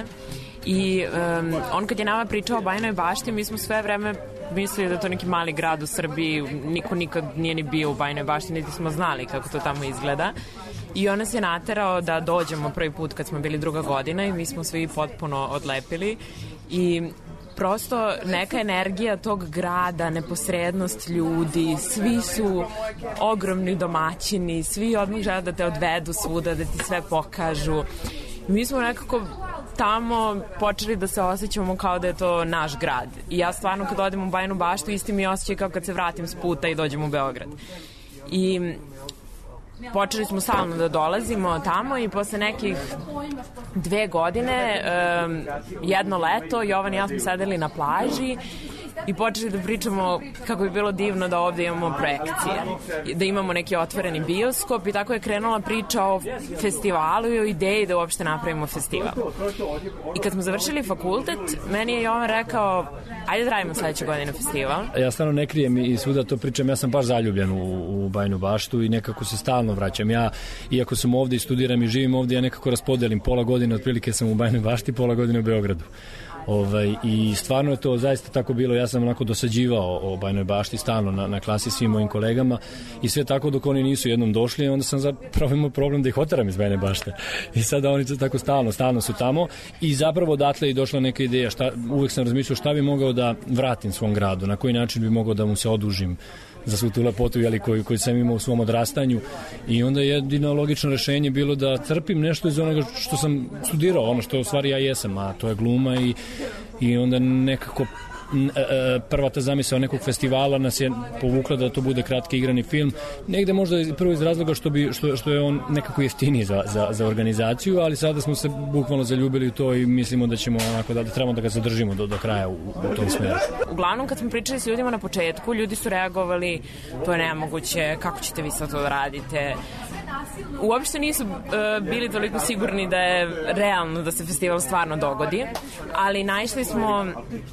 I um, on kad je nama pričao o Bajinoj Bašti, mi smo sve vreme mislili da je to neki mali grad u Srbiji, niko nikad nije ni bio u Bajinoj Bašti, niti smo znali kako to tamo izgleda. I on nas je naterao da dođemo prvi put kad smo bili druga godina i mi smo svi potpuno odlepili i prosto neka energija tog grada, neposrednost ljudi, svi su ogromni domaćini, svi odmah žele da te odvedu svuda, da ti sve pokažu. Mi smo nekako tamo počeli da se osjećamo kao da je to naš grad. I ja stvarno kad odem u Bajinu Baštu isti mi osjećaj kao kad se vratim s puta i dođem u Beograd. I počeli smo stalno da dolazimo tamo i posle nekih dve godine, um, jedno leto, Jovan i ja smo sedeli na plaži i počeli da pričamo kako bi bilo divno da ovde imamo projekcije, da imamo neki otvoreni bioskop i tako je krenula priča o festivalu i o ideji da uopšte napravimo festival. I kad smo završili fakultet, meni je Jovan rekao, ajde da radimo sledeće godine festival. Ja stvarno ne krijem i svuda to pričam, ja sam baš zaljubljen u, u Bajinu Baštu i nekako se stalno vraćam. Ja, iako sam ovde i studiram i živim ovde, ja nekako raspodelim pola godine, otprilike sam u Bajinoj Bašti, pola godine u Beogradu. Ovaj, i stvarno je to zaista tako bilo, ja sam onako dosađivao o Bajinoj Bašti stalno na, na klasi svim mojim kolegama i sve tako dok oni nisu jednom došli, onda sam zapravo imao problem da ih oteram iz Bajine Bašte i sada oni su tako stalno, stalno su tamo i zapravo odatle je došla neka ideja, šta, uvek sam razmišljao šta bi mogao da vratim svom gradu, na koji način bi mogao da mu se odužim za svu tu lepotu jeli, koju, koju sam imao u svom odrastanju i onda je jedino logično rešenje bilo da crpim nešto iz onoga što sam studirao, ono što u stvari ja jesam, a to je gluma i, i onda nekako prva ta zamisao nekog festivala nas je povukla da to bude kratki igrani film. Negde možda prvo iz razloga što, bi, što, što je on nekako jeftiniji za, za, za organizaciju, ali sada smo se bukvalno zaljubili u to i mislimo da ćemo onako, da, da trebamo da ga zadržimo do, do kraja u, u tom smeru. Uglavnom kad smo pričali s ljudima na početku, ljudi su reagovali, to je nemoguće, kako ćete vi sad to da radite? Uopšte nisu uh, bili toliko sigurni da je realno da se festival stvarno dogodi, ali naišli smo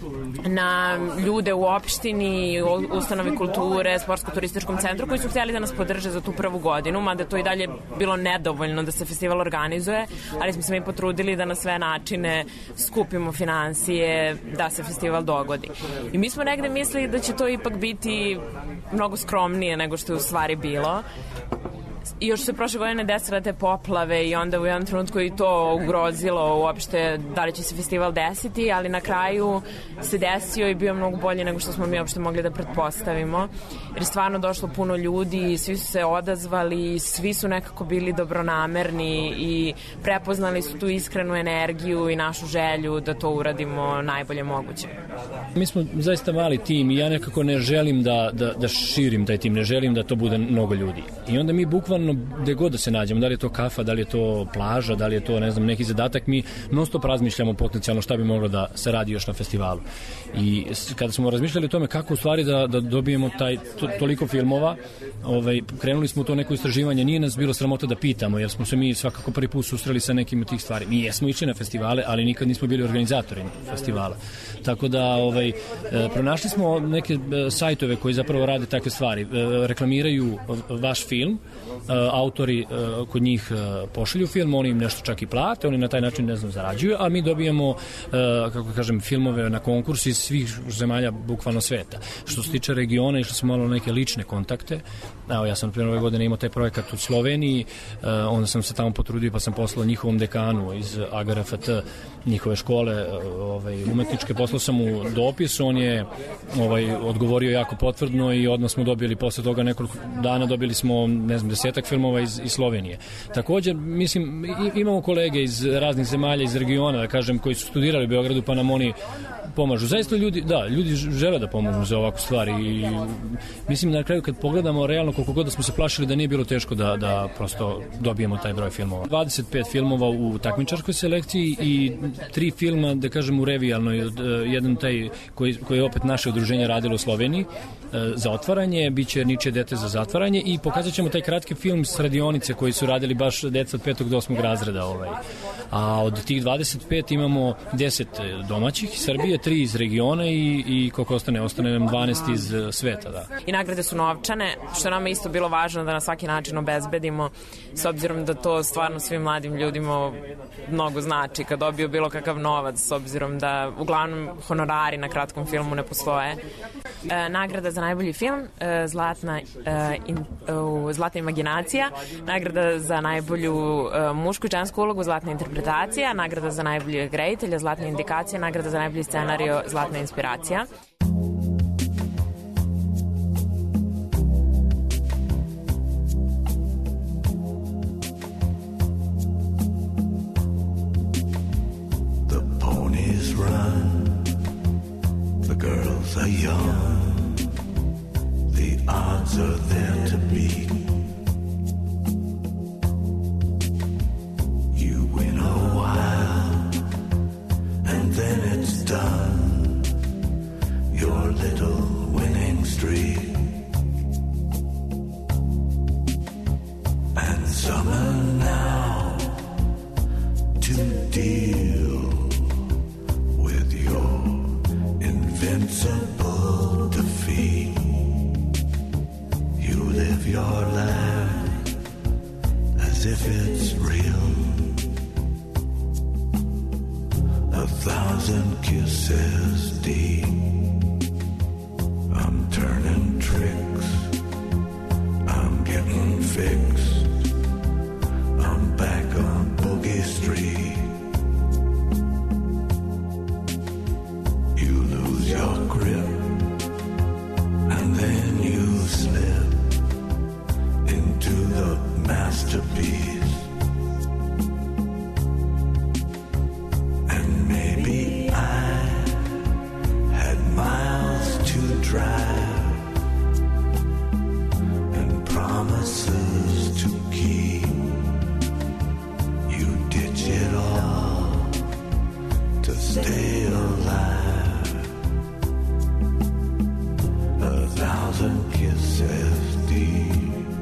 na ljude u opštini, ustanovi kulture, sportsko-turističkom centru koji su htjeli da nas podrže za tu prvu godinu, mada to i dalje bilo nedovoljno da se festival organizuje, ali smo se mi potrudili da na sve načine skupimo finansije da se festival dogodi. I mi smo negde mislili da će to ipak biti mnogo skromnije nego što je u stvari bilo. I još se prošle godine desile te poplave i onda u jednom trenutku i to ugrozilo uopšte da li će se festival desiti, ali na kraju se desio i bio mnogo bolje nego što smo mi uopšte mogli da pretpostavimo. Jer stvarno došlo puno ljudi, svi su se odazvali, svi su nekako bili dobronamerni i prepoznali su tu iskrenu energiju i našu želju da to uradimo najbolje moguće. Mi smo zaista mali tim i ja nekako ne želim da, da, da širim taj tim, ne želim da to bude mnogo ljudi. I onda mi bukvalno gde god da se nađemo, da li je to kafa, da li je to plaža, da li je to, ne znam, neki zadatak, mi non stop razmišljamo potencijalno šta bi moglo da se radi još na festivalu. I kada smo razmišljali o tome kako u stvari da, da dobijemo taj, to, toliko filmova, ovaj, krenuli smo u to neko istraživanje, nije nas bilo sramota da pitamo, jer smo se mi svakako prvi put susreli sa nekim od tih stvari. Mi jesmo išli na festivale, ali nikad nismo bili organizatori festivala. Tako da ovaj, e, pronašli smo neke e, sajtove koji zapravo rade takve stvari. E, reklamiraju vaš film, autori kod njih pošalju film, oni im nešto čak i plate, oni na taj način, ne znam, zarađuju, a mi dobijamo, kako kažem, filmove na konkurs iz svih zemalja bukvalno sveta. Što se tiče regiona, išli smo malo neke lične kontakte. Evo, ja sam na primjer ove godine imao taj projekat u Sloveniji, onda sam se tamo potrudio pa sam poslao njihovom dekanu iz A G R F T, njihove škole ovaj, umetničke, poslao sam mu dopis, on je ovaj, odgovorio jako potvrdno i odmah smo dobili posle toga nekoliko dana, dobili smo, ne znam, desetak dvadesetak filmova iz, iz Slovenije. Također, mislim, imamo kolege iz raznih zemalja, iz regiona, da kažem, koji su studirali u Beogradu, pa nam oni pomažu. Zaista ljudi, da, ljudi žele da pomogu za ovakvu stvar i mislim na kraju kad pogledamo realno koliko god da smo se plašili da nije bilo teško da, da prosto dobijemo taj broj filmova. dvadeset pet filmova u takmičarskoj selekciji i tri filma, da kažem, u revijalnoj. Jedan taj koji, koji je opet naše udruženje radilo u Sloveniji za otvaranje, bit će Ničije dete za zatvaranje i pokazat ćemo taj kratki film s radionice koji su radili baš deca od petog do osmog razreda. Ovaj. A od tih dvadeset pet imamo deset domaćih iz Srbije, tri iz regiona i, i koliko ostane, ostane nam dvanaest iz sveta. Da. I nagrade su novčane, što nam je isto bilo važno da na svaki način obezbedimo, s obzirom da to stvarno svim mladim ljudima mnogo znači kad dobiju bilo kakav novac, s obzirom da uglavnom honorari na kratkom filmu ne postoje. E, nagrada za najbolji film, e, Zlatna, e, in, e, Zlatna imaginacija, nagrada za najbolju e, mušku i žensku ulogu, Zlatna interpretacija, nagrada za najboljeg reditelja, Zlatna indikacija, nagrada za najbolji scenario, Zlatna inspiracija. The ponies run, the girls are young, the odds are there to beat. You win a while, and then it's done, your little winning streak. And summer now to deal with your invincible defeat. You live your life as if it's real. A thousand kisses deep. I'm turning tricks, I'm getting fixed, I'm back on Boogie Street. You lose your grip, and then you slip into the masterpiece. And maybe I had miles to drive and promises to keep. You ditch it all to stay alive. A thousand kisses deep.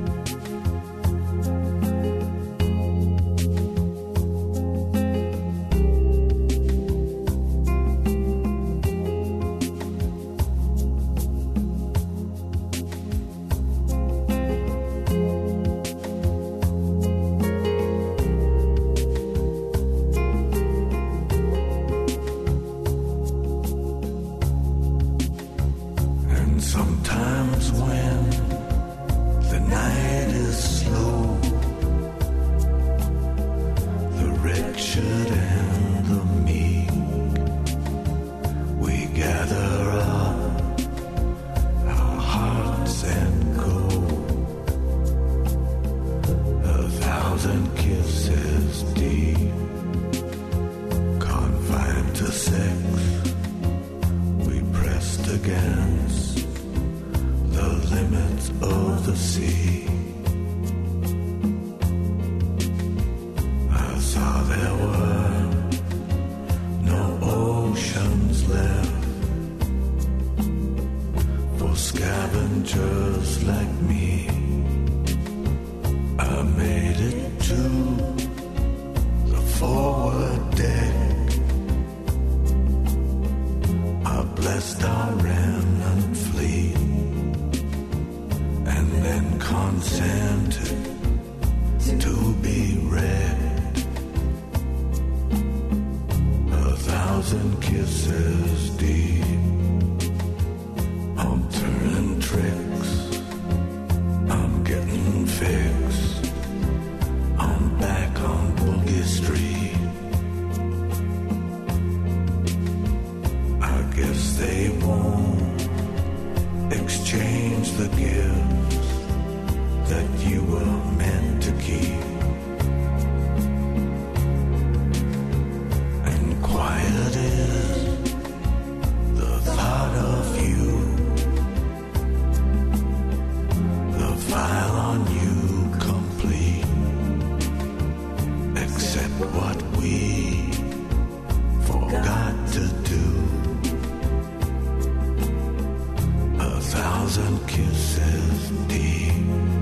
And sometimes when the night is slow, the wretched and the meek, we gather up our hearts and go. A thousand kisses deep, confined to sex, we pressed against the limits of the sea. I saw there were no oceans left for scavengers like me. I made it to the forward deck. I blessed our remnant fleet, and then consented to be wrecked. A thousand kisses deep. I'm turning tricks, I'm getting fixed, I'm back on Boogie Street. I guess they won't exchange the gifts that you were meant key. And quiet is the thought of you. The file on you complete, except what we forgot to do. A thousand kisses deep.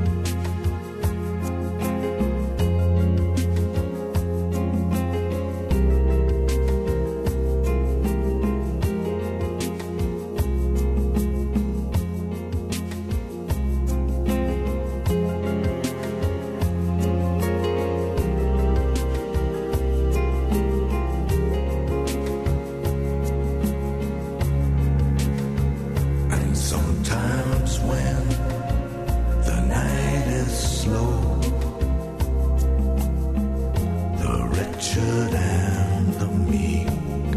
And sometimes when the night is slow, the wretched and the meek,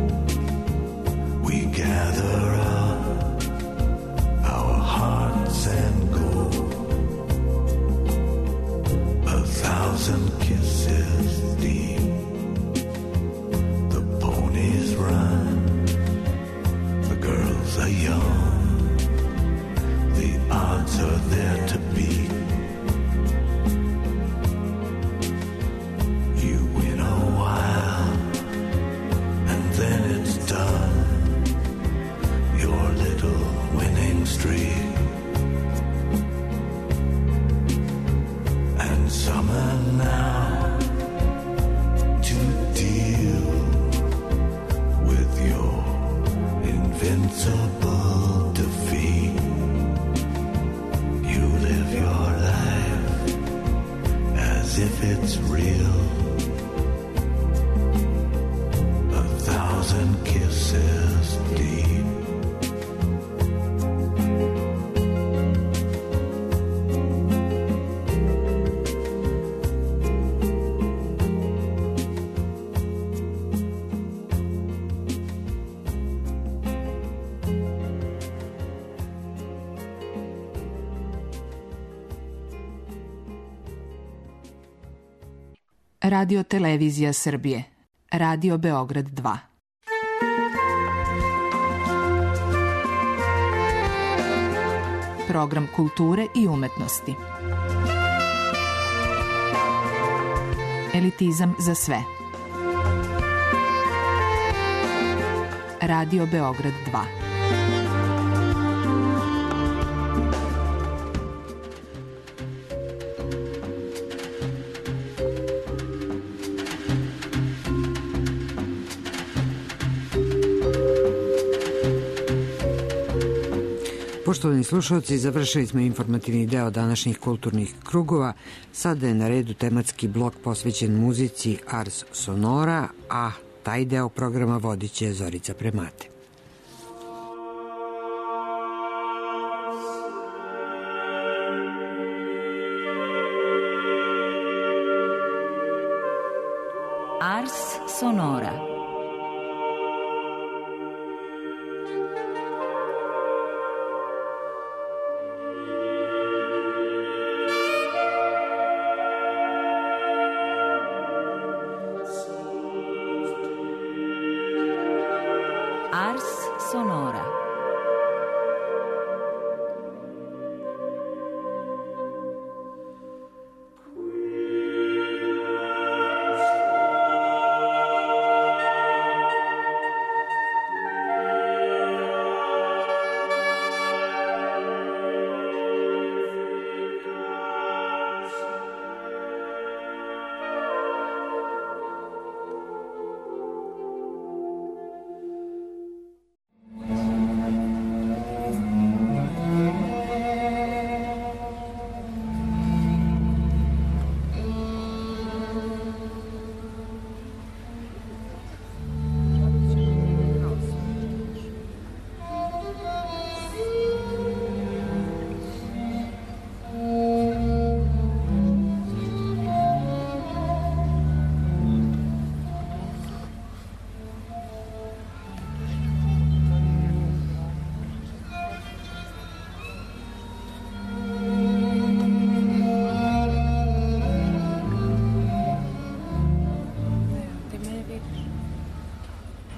we gather up our hearts and go. A thousand kisses deep. The ponies run, the girls are young, the odds are there to beat. You win a while, and then it's done. Your little winning streak. And summer now to deal with your invincible defeat. You live your life as if it's real. A thousand kisses deep. Radio Televizija Srbije. Radio Beograd dva. Program kulture i umetnosti. Elitizam za sve. Radio Beograd dva. Poštovani slušalci, završili smo informativni deo današnjih kulturnih krugova. Sada je na redu tematski blok posvećen muzici Ars Sonora, a taj deo programa vodit će Zorica Premate. Ars Sonora. Ars Sonora.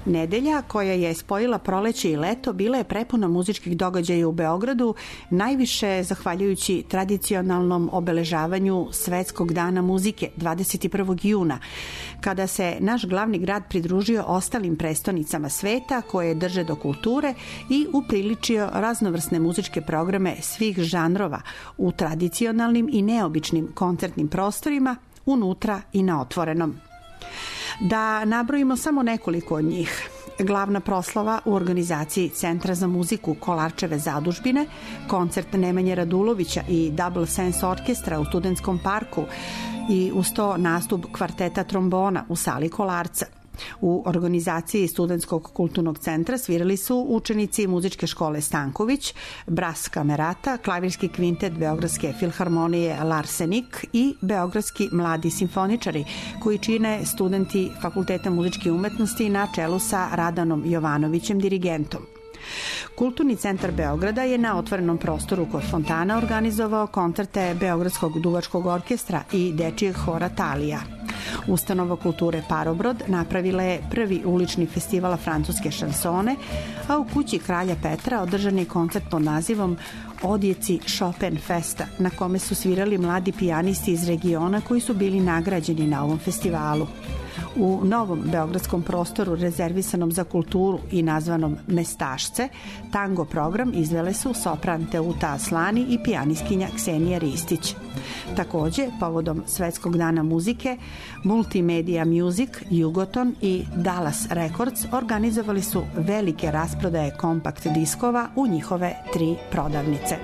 Nedelja, koja je spojila proleće i leto, bila je prepuna muzičkih događaja u Beogradu, najviše zahvaljujući tradicionalnom obeležavanju Svetskog dana muzike dvadeset prvog juna, kada se naš glavni grad pridružio ostalim prestonicama sveta koje drže do kulture i upriličio raznovrsne muzičke programe svih žanrova u tradicionalnim i neobičnim koncertnim prostorima, unutra i na otvorenom. Da nabrojimo samo nekoliko od njih. Glavna proslava u organizaciji Centra za muziku Kolarčeve zadužbine, koncert Nemanje Radulovića i Double Sense Orkestra u Studentskom parku i uz to nastup kvarteta trombona u sali Kolarca. U organizaciji Studentskog kulturnog centra svirali su učenici muzičke škole Stanković, Bras Kamerata, klavirski kvintet Beogradske filharmonije Larsenik i Beogradski mladi simfoničari, koji čine studenti Fakulteta muzičke umetnosti na čelu sa Radanom Jovanovićem, dirigentom. Kulturni centar Beograda je na otvorenom prostoru kod fontana organizovao koncerte Beogradskog duvačkog orkestra i dečijeg hora Talija. Ustanova kulture Parobrod napravila je prvi ulični festival francuske šansone, a u kući Kralja Petra održan je koncert pod nazivom Odjeci Chopin Festa, na kome su svirali mladi pijanisti iz regiona koji su bili nagrađeni na ovom festivalu. U novom beogradskom prostoru rezervisanom za kulturu i nazvanom Mestašce, tango program izvele su sopran Teuta Aslani i pijanistkinja Ksenija Ristić. Takođe, povodom Svetskog dana muzike, Multimedia Music, Jugoton i Dallas Records organizovali su velike rasprodaje kompakt diskova u njihove tri prodavnice.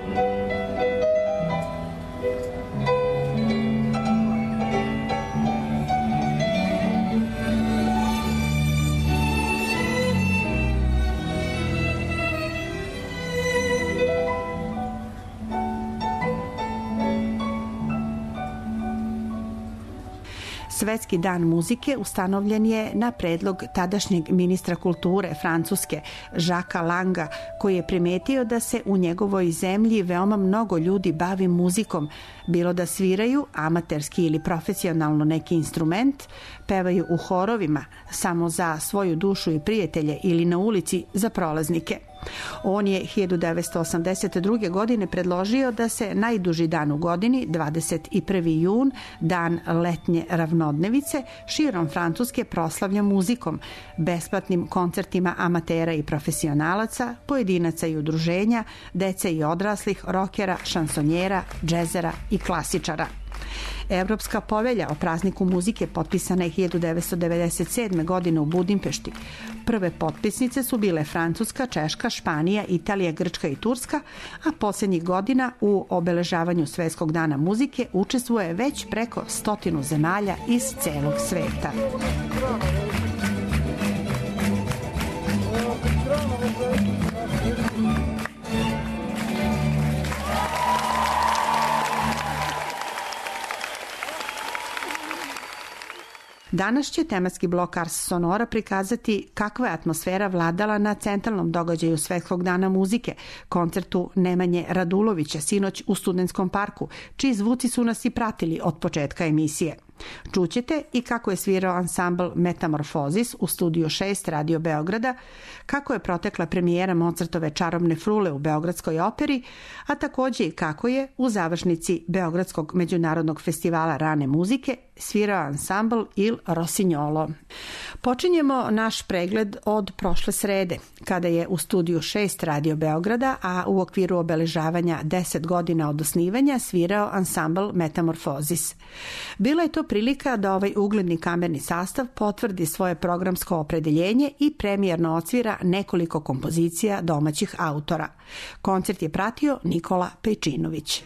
Svetski dan muzike ustanovljen je na predlog tadašnjeg ministra kulture Francuske Jacquesa Langa, koji je primetio da se u njegovoj zemlji veoma mnogo ljudi bavi muzikom, bilo da sviraju amaterski ili profesionalno neki instrument, pevaju u horovima samo za svoju dušu i prijatelje ili na ulici za prolaznike. On je hiljadu devetsto osamdeset druge. godine predložio da se najduži dan u godini, dvadeset prvi jun, dan letnje ravnodnevice, širom Francuske proslavlja muzikom, besplatnim koncertima amatera i profesionalaca, pojedinaca i udruženja, dece i odraslih, rokera, šansonjera, džezera i klasičara. Evropska povelja o prazniku muzike potpisana je hiljadu devetsto devedeset sedme. godine u Budimpešti. Prve potpisnice su bile Francuska, Češka, Španija, Italija, Grčka i Turska, a posljednjih godina u obeležavanju Svetskog dana muzike učestvuje već preko stotinu zemalja iz celog sveta. Danas će tematski blok Ars Sonora prikazati kakva je atmosfera vladala na centralnom događaju Svetskog dana muzike, koncertu Nemanje Radulovića sinoć u Studentskom parku, čiji zvuci su nas i pratili od početka emisije. Čućete i kako je svirao ansambl Metamorfozis u studiju šest Radio Beograda, kako je protekla premijera Mozartove Čarobne frule u Beogradskoj operi, a takođe i kako je u završnici Beogradskog međunarodnog festivala rane muzike svirao ansambl Il Rossignolo. Počinjemo naš pregled od prošle srede, kada je u studiju šest Radio Beograda, a u okviru obeležavanja deset godina od osnivanja, svirao ansambl Metamorfozis. Bila je to prilika da ovaj ugledni kamerni sastav potvrdi svoje programsko opredeljenje i premijerno odsvira nekoliko kompozicija domaćih autora. Koncert je pratio Nikola Pejčinović.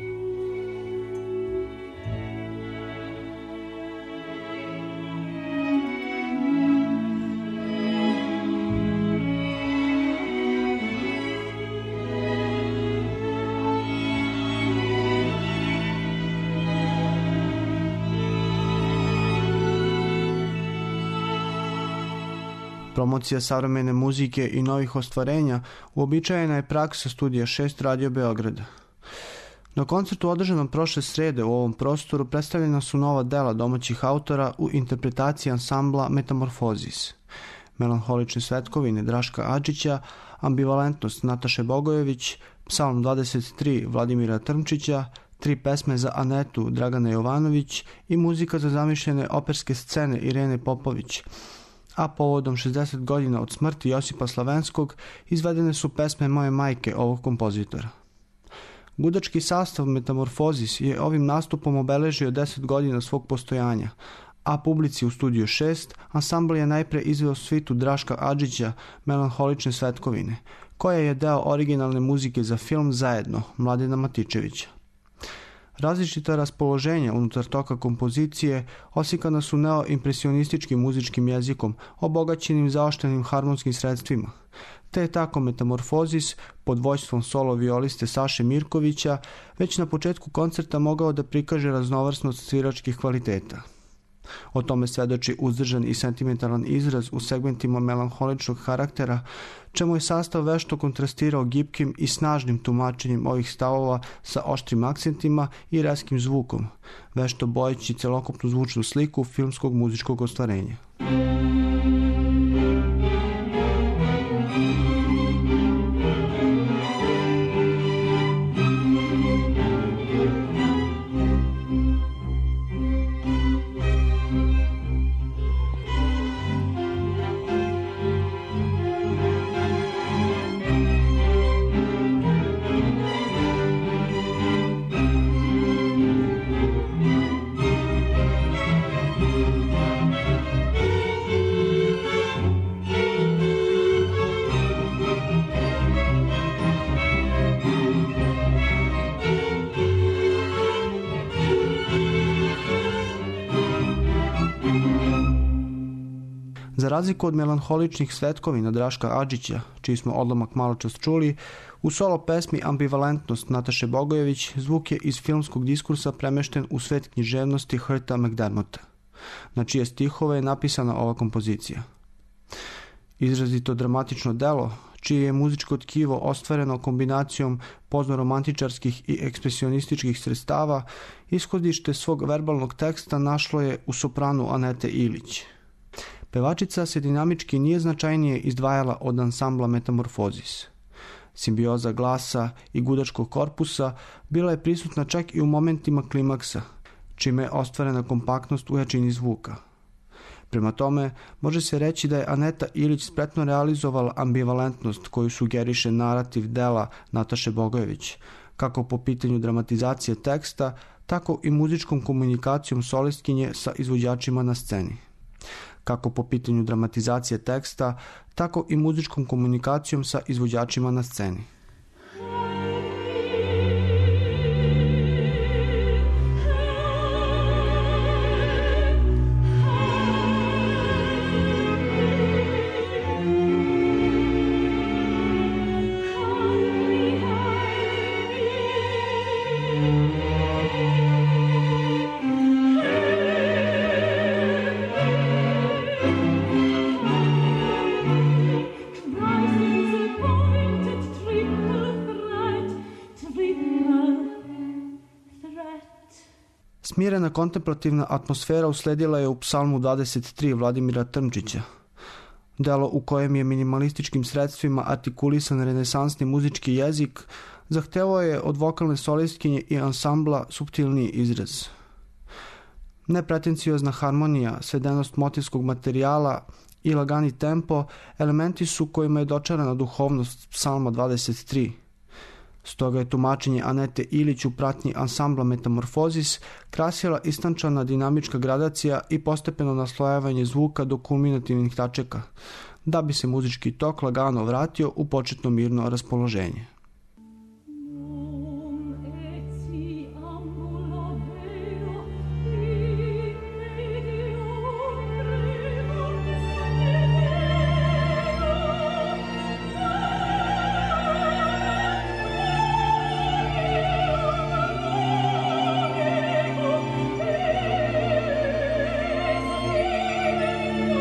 Promocija savremene muzike i novih ostvarenja uobičajena je praksa studija šest Radio Beograda. Na koncertu održanom prošle srede u ovom prostoru predstavljena su nova dela domaćih autora u interpretaciji ansambla Metamorfozis. Melanholične svetkovine Draška Adžića, Ambivalentnost Nataše Bogojević, Psalm dvadeset tri Vladimira Trmčića, tri pesme za Anetu Dragana Jovanović i muzika za zamišljene operske scene Irene Popović. A povodom šezdeset godina od smrti Josipa Slavenskog izvedene su pesme Moje majke ovog kompozitora. Gudački sastav Metamorfozis je ovim nastupom obeležio deset godina svog postojanja, a publici u Studiju šest ansambl je najpre izveo svitu Draška Adžića Melanholične svetkovine, koja je deo originalne muzike za film Zajedno Mladena Matičevića. Različita raspoloženja unutar toka kompozicije osikana su neoimpresionističkim muzičkim jezikom, obogaćenim zaoštrenim harmonskim sredstvima, te je tako Metamorfozis pod vođstvom solo violiste Saše Mirkovića već na početku koncerta mogao da prikaže raznovrsnost sviračkih kvaliteta. O tome svedoči uzdržan i sentimentalan izraz u segmentima melanholičnog karaktera, čemu je sastav vešto kontrastirao gibkim i snažnim tumačenjem ovih stavova sa oštrim akcentima i reskim zvukom, vešto bojeći celokupnu zvučnu sliku filmskog muzičkog ostvarenja. Za razliku od melanholičnih svetkovina Draška Adžića, čiji smo odlomak malo čas čuli, u solo pesmi Ambivalentnost Nataše Bogojević zvuk je iz filmskog diskursa premešten u svet književnosti Hrta McDermotta, na čije stihove je napisana ova kompozicija. Izrazito dramatično delo, čije je muzičko tkivo ostvareno kombinacijom pozno-romantičarskih i ekspresionističkih sredstava, ishodište svog verbalnog teksta našlo je u sopranu Anete Ilić. Pevačica se dinamički nije značajnije izdvajala od ansambla Metamorfozis. Simbioza glasa i gudačkog korpusa bila je prisutna čak i u momentima klimaksa, čime je ostvarena kompaktnost u jačini zvuka. Prema tome, može se reći da je Aneta Ilić spretno realizovala ambivalentnost koju sugeriše narativ dela Nataše Bogojević, kako po pitanju dramatizacije teksta, tako i muzičkom komunikacijom solistkinje sa izvođačima na sceni. Kako po pitanju dramatizacije teksta, tako i muzičkom komunikacijom sa izvođačima na sceni. Smirena kontemplativna atmosfera usledila je u psalmu dvadeset tri Vladimira Trmčića, delo u kojem je minimalističkim sredstvima artikulisan renesansni muzički jezik, zahtevao je od vokalne solistkinje i ansambla suptilniji izraz. Nepretenciozna harmonija, svedenost motivskog materijala i lagani tempo elementi su kojima je dočarana duhovnost psalma dvadeset tri. Stoga je tumačenje Anete Ilić u pratnji ansambla Metamorfozis krasila istančana dinamička gradacija i postepeno naslojavanje zvuka do kulminativnih tačaka, da bi se muzički tok lagano vratio u početno mirno raspoloženje.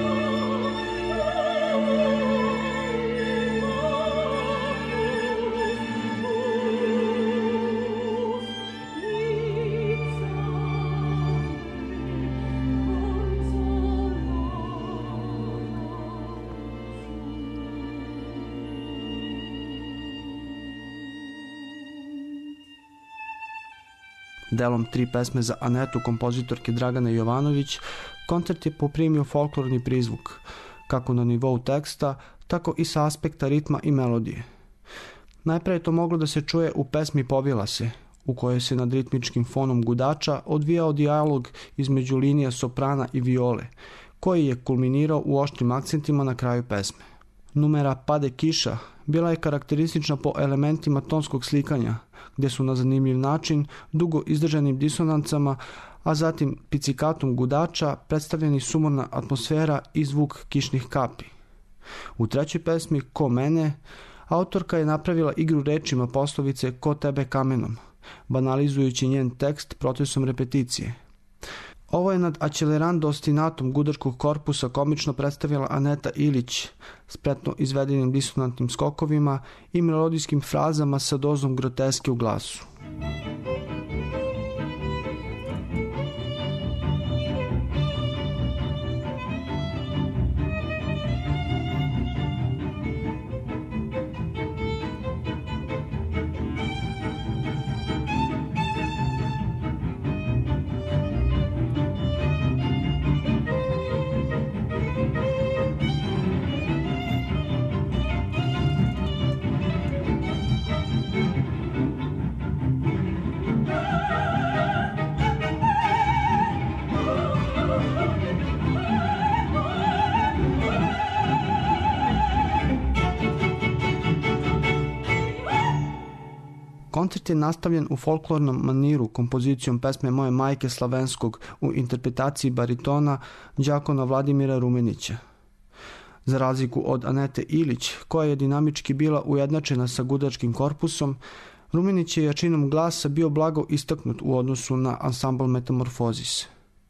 Oh delom tri pesme za Anetu kompozitorke Dragane Jovanović, koncert je poprimio folklorni prizvuk, kako na nivou teksta, tako i sa aspekta ritma i melodije. Najpre je to moglo da se čuje u pesmi Povila se, u kojoj se nad ritmičkim fonom gudača odvijao dijalog između linija soprana i viole, koji je kulminirao u oštrim akcentima na kraju pesme. Numera Pade kiša bila je karakteristična po elementima tonskog slikanja, gdje su na zanimljiv način, dugo izdržanim disonancama, a zatim picikatom gudača predstavljeni sumorna atmosfera i zvuk kišnih kapi. U trećoj pesmi Ko mene, autorka je napravila igru rečima poslovice Ko tebe kamenom, banalizujući njen tekst procesom repeticije. Ovo je nad accelerando ostinatom gudačkog korpusa komično predstavila Aneta Ilić, spretno izvedenim disonantnim skokovima i melodijskim frazama sa dozom groteske u glasu. Koncert je nastavljen u folklornom maniru kompozicijom pesme Moje majke Slavenskog u interpretaciji baritona đakona Vladimira Rumenića. Za razliku od Anete Ilić, koja je dinamički bila ujednačena sa gudačkim korpusom, Rumenić je jačinom glasa bio blago istaknut u odnosu na ansambl Metamorfozis.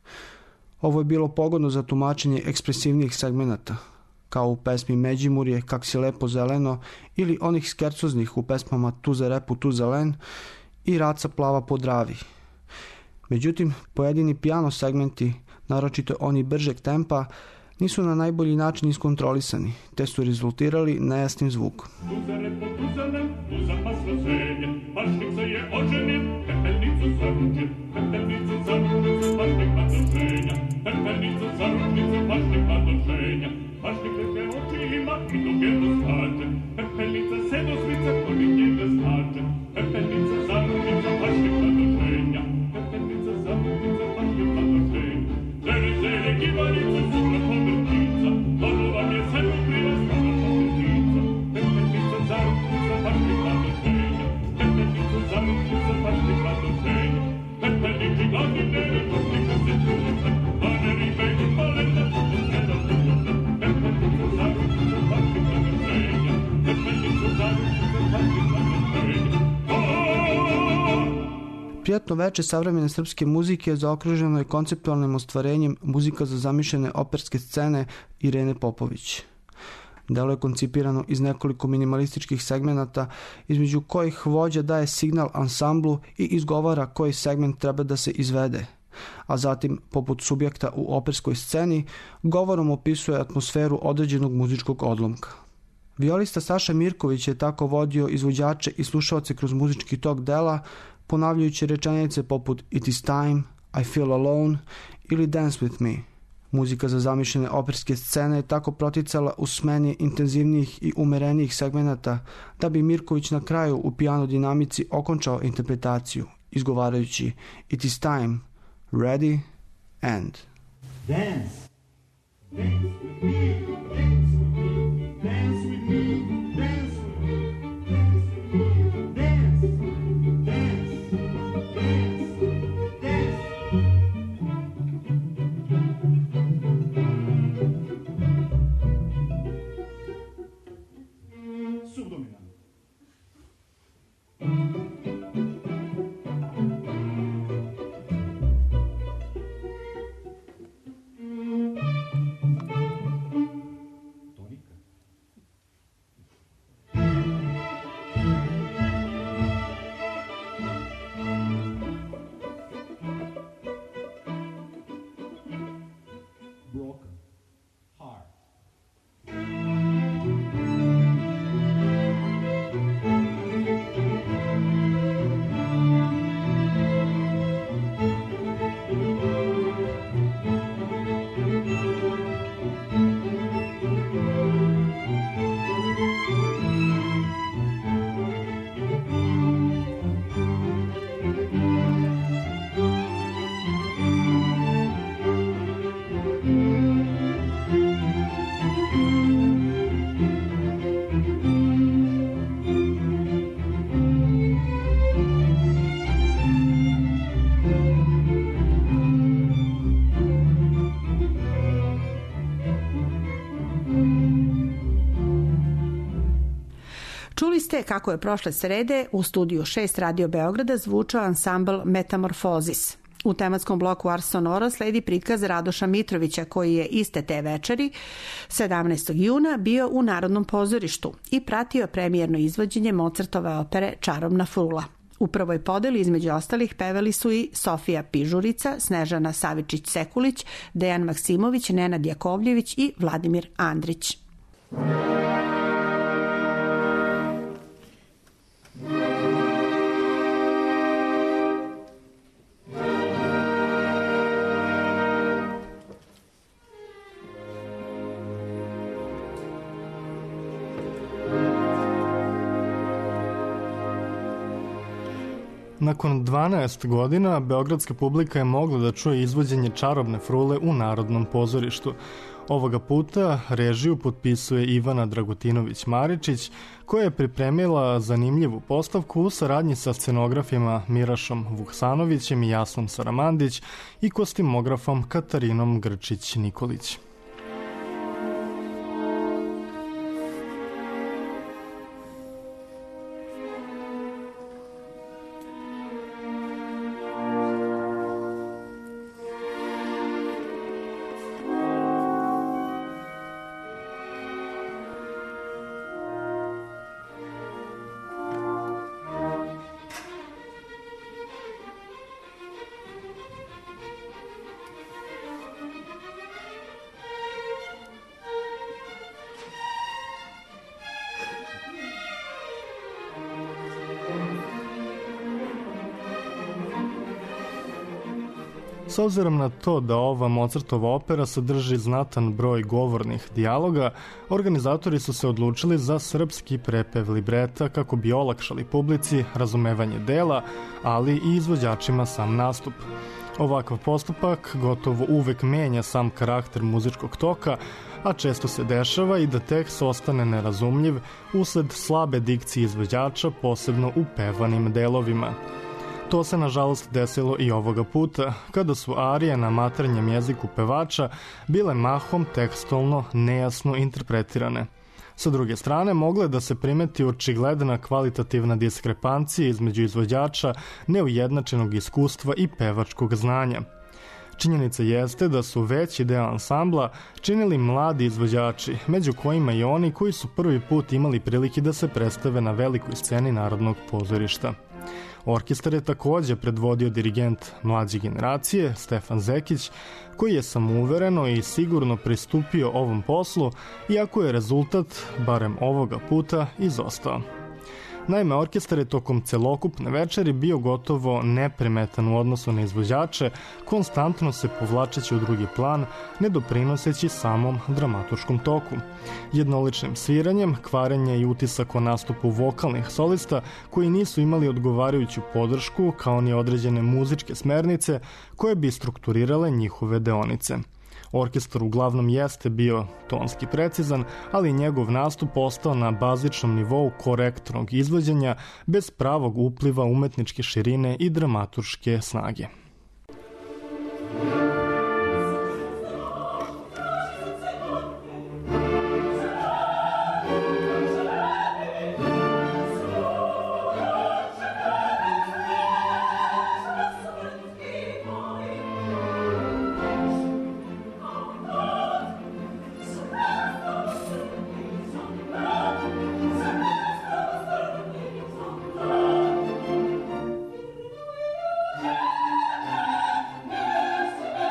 Ovo je bilo pogodno za tumačenje ekspresivnijih segmenata, kao u pesmi Međimurje, Kak si lepo zeleno, ili onih skercoznih u pesmama Tu za repu, tu za len i Raca plava po Dravi. Međutim, pojedini piano segmenti, naročito oni bržeg tempa, nisu na najbolji način iskontrolisani, te su rezultirali nejasnim zvukom. Tu za repu, tu za len, tu za maslo ženje, mašnica je oženjen, pepelnicu zaručen, pepelnicu zaručnicu, mašnik nadoženja, pepelnicu zaručnicu, mašnik nadoženja. Mašnik neke oči ima i duge dostače, pepelnica sedoslica koji njega znače, pepelnica zaručnica, mašnik nadoženja, pepelnica zaručnica, mašnik nadoženja. Zere, zere, gibanicu, sura povrtica, ono vam je sebo prila stara povrtica, pepelnica zaručnica, mašnik nadoženja, pepelnica zaručnica, mašnik nadoženja, pepelnici glavni nere, mašnika se čuca, a ne ribe i paleta, ne da puta. Prijatno veče savremene srpske muzike zaokruženo je konceptualnim ostvarenjem muzika za zamišljene operske scene Irene Popović. Delo je koncipirano iz nekoliko minimalističkih segmenata, između kojih vođa daje signal ansamblu i izgovara koji segment treba da se izvede, a zatim, poput subjekta u operskoj sceni, govorom opisuje atmosferu određenog muzičkog odlomka. Violista Saša Mirković je tako vodio izvođače i slušaoce kroz muzički tok dela, ponavljajući rečenice poput It is time, I feel alone ili Dance with me. Muzika za zamišljene operske scene je tako proticala u smeni intenzivnijih i umerenijih segmenata, da bi Mirković na kraju u piano dinamici okončao interpretaciju, izgovarajući It is time, ready, and. Dance, dance with me, dance with me, dance with me, dance with me, dance with me, dance, dance, dance, dance. Subdominant. Čuli ste kako je prošle srede u studiju šest Radio Beograda zvučao ansambl Metamorfozis. U tematskom bloku Ars Sonora sledi prikaz Radoša Mitrovića koji je iste te večeri, sedamnaestog juna, bio u Narodnom pozorištu i pratio premijerno izvođenje Mozartove opere Čarobna frula. U prvoj podeli između ostalih pevali su i Sofija Pižurica, Snežana Savičić-Sekulić, Dejan Maksimović, Nenad Jakovljević i Vladimir Andrić. Nakon dvanaest godina, beogradska publika je mogla da čuje izvođenje Čarobne frule u Narodnom pozorištu. Ovoga puta režiju potpisuje Ivana Dragutinović-Maričić, koja je pripremila zanimljivu postavku u saradnji sa scenografima Mirašom Vuksanovićem i Jasnom Saramandić i kostimografom Katarinom Grčić-Nikolić. S obzirom na to da ova Mozartova opera sadrži znatan broj govornih dijaloga, organizatori su se odlučili za srpski prepev libreta kako bi olakšali publici razumevanje dela, ali i izvođačima sam nastup. Ovakav postupak gotovo uvek menja sam karakter muzičkog toka, a često se dešava i da tekst ostane nerazumljiv usled slabe dikcije izvođača, posebno u pevanim delovima. To se nažalost desilo i ovoga puta, kada su arije na maternjem jeziku pevača bile mahom tekstualno nejasno interpretirane. Sa druge strane, mogle da se primeti očigledna kvalitativna diskrepancija između izvođača, neujednačenog iskustva i pevačkog znanja. Činjenica jeste da su veći deo ansambla činili mladi izvođači, među kojima i oni koji su prvi put imali prilike da se predstave na velikoj sceni Narodnog pozorišta. Orkestar je takođe predvodio dirigent mlađe generacije, Stefan Zekić, koji je samouvereno i sigurno pristupio ovom poslu, iako je rezultat, barem ovoga puta, izostao. Naime, orkestar je tokom celokupne večeri bio gotovo neprimetan u odnosu na izvođače, konstantno se povlačeći u drugi plan, ne doprinoseći samom dramaturškom toku. Jednoličnim sviranjem, kvarenje i utisak o nastupu vokalnih solista koji nisu imali odgovarajuću podršku, kao ni određene muzičke smernice koje bi strukturirale njihove deonice. Orkestar uglavnom jeste bio tonski precizan, ali njegov nastup ostao na bazičnom nivou korektnog izvođenja bez pravog upliva umetničke širine i dramaturške snage. Thank you.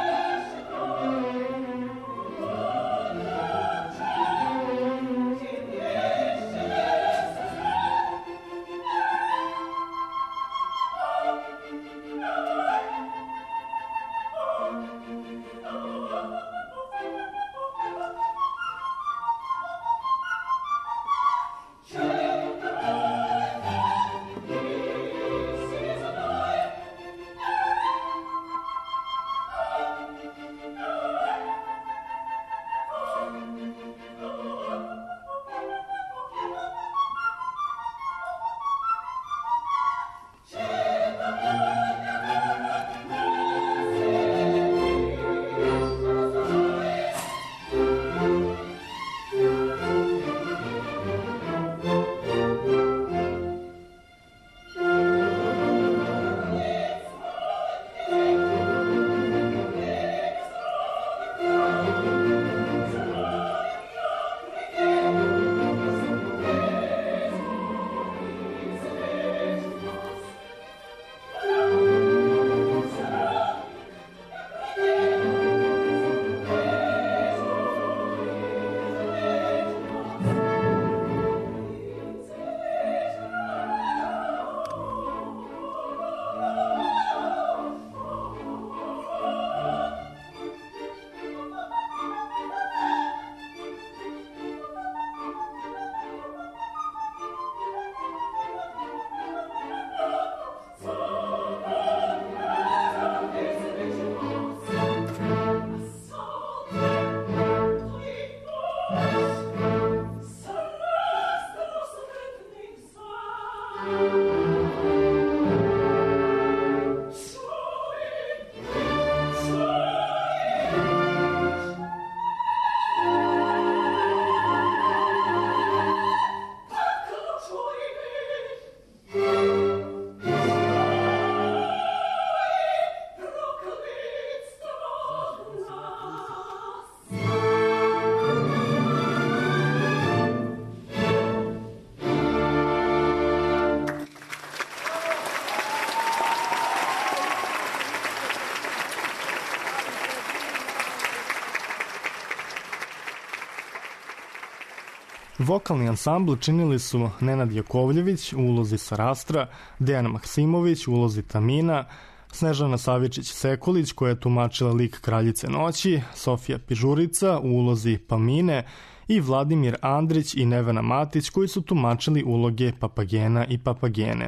Vokalni ansambl činili su Nenad Jakovljević u ulozi Sarastra, Dejan Maksimović u ulozi Tamina, Snežana Savičić-Sekulić koja je tumačila lik Kraljice noći, Sofija Pižurica u ulozi Pamine i Vladimir Andrić i Nevena Matić koji su tumačili uloge Papagena i Papagene.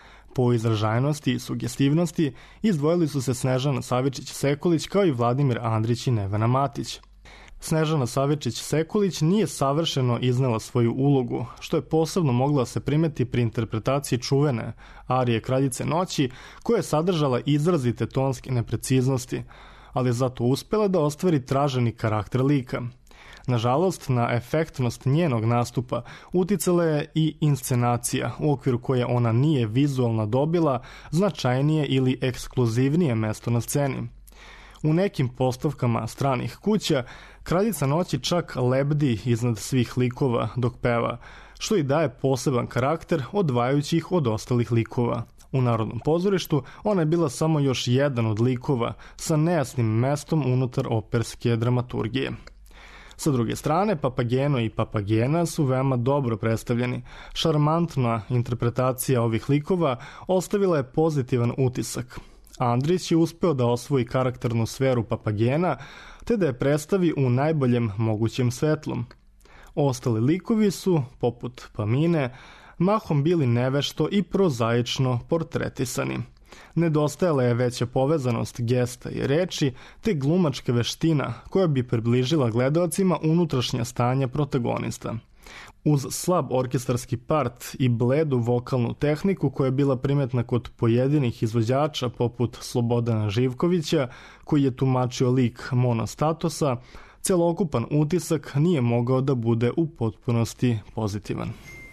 Po izražajnosti i sugestivnosti izdvojili su se Snežana Savičić-Sekulić kao i Vladimir Andrić i Nevena Matić. Snežana Savičić-Sekulić nije savršeno iznela svoju ulogu, što je posebno mogla se primeti pri interpretaciji čuvene arije Kraljice noći, koja je sadržala izrazite tonske nepreciznosti, ali je zato uspela da ostvari traženi karakter lika. Nažalost, na efektnost njenog nastupa uticala je i inscenacija, u okviru koje ona nije vizualno dobila značajnije ili ekskluzivnije mesto na sceni. U nekim postavkama stranih kuća Kraljica noći čak lebdi iznad svih likova dok peva, što i daje poseban karakter odvajajući ih od ostalih likova. U Narodnom pozorištu ona je bila samo još jedan od likova sa nejasnim mestom unutar operske dramaturgije. Sa druge strane, Papageno i Papagena su veoma dobro predstavljeni. Šarmantna interpretacija ovih likova ostavila je pozitivan utisak. Andrić je uspeo da osvoji karakternu sferu Papagena, te da je predstavi u najboljem mogućem svetlu. Ostali likovi su, poput Pamine, mahom bili nevešto i prozaično portretisani. Nedostajala je veća povezanost gesta i reči, te glumačka veština koja bi približila gledaocima unutrašnja stanja protagonista. Uz slab orkestarski part i bledu vokalnu tehniku koja je bila primetna kod pojedinih izvođača poput Slobodana Živkovića, koji je tumačio lik Monostatosa, celokupan utisak nije mogao da bude u potpunosti pozitivan.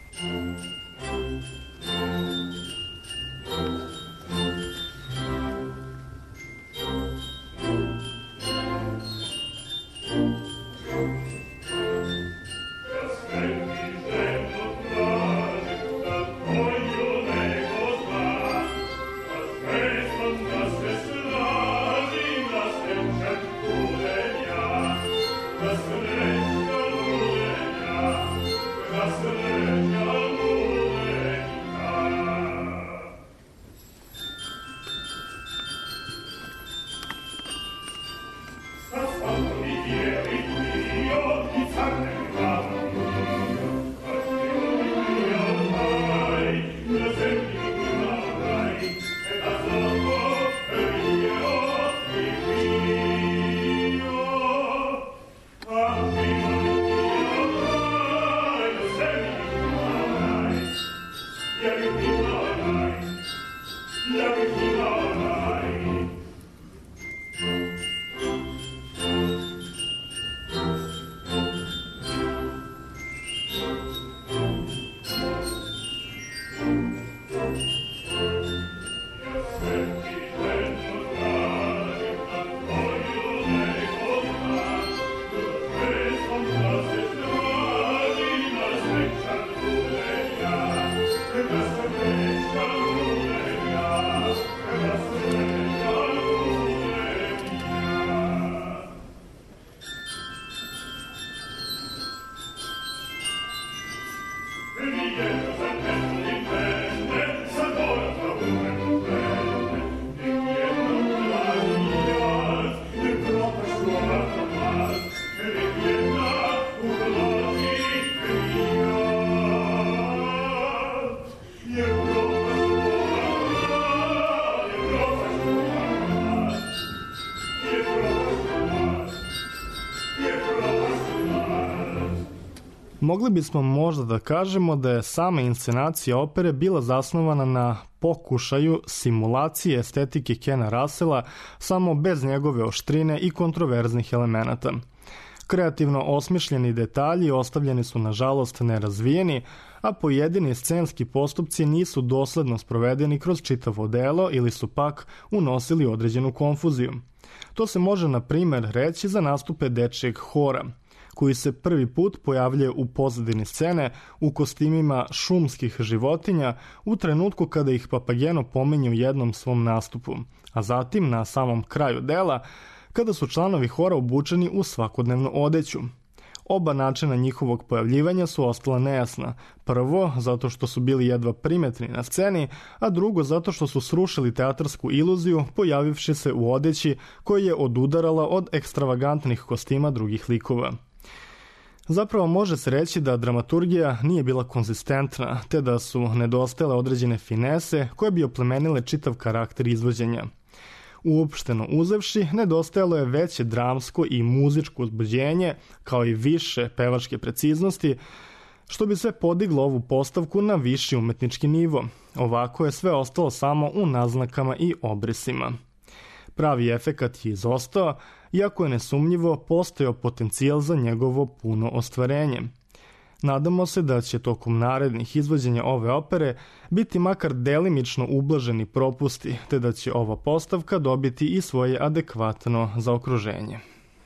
Mogli bismo možda da kažemo da je sama inscenacija opere bila zasnovana na pokušaju simulacije estetike Kena Russella, samo bez njegove oštrine i kontroverznih elemenata. Kreativno osmišljeni detalji ostavljeni su nažalost nerazvijeni, a pojedini scenski postupci nisu dosledno sprovedeni kroz čitavo delo ili su pak unosili određenu konfuziju. To se može na primer reći za nastupe dečijeg hora, koji se prvi put pojavljaju u pozadini scene u kostimima šumskih životinja u trenutku kada ih Papageno pominje u jednom svom nastupu, a zatim na samom kraju dela kada su članovi hora obučeni u svakodnevnu odeću. Oba načina njihovog pojavljivanja su ostala nejasna. Prvo, zato što su bili jedva primetni na sceni, a drugo zato što su srušili teatarsku iluziju, pojavivši se u odeći koja je odudarala od ekstravagantnih kostima drugih likova. Zapravo može se reći da dramaturgija nije bila konzistentna, te da su nedostajale određene finese koje bi oplemenile čitav karakter izvođenja. Uopšteno uzevši, nedostajalo je veće dramsko i muzičko uzbuđenje, kao i više pevačke preciznosti, što bi sve podiglo ovu postavku na viši umetnički nivo. Ovako je sve ostalo samo u naznakama i obrisima. Pravi efekat je izostao, iako je nesumnjivo postojao potencijal za njegovo puno ostvarenje. Nadamo se da će tokom narednih izvođenja ove opere biti makar delimično ublaženi propusti, te da će ova postavka dobiti i svoje adekvatno zaokruženje.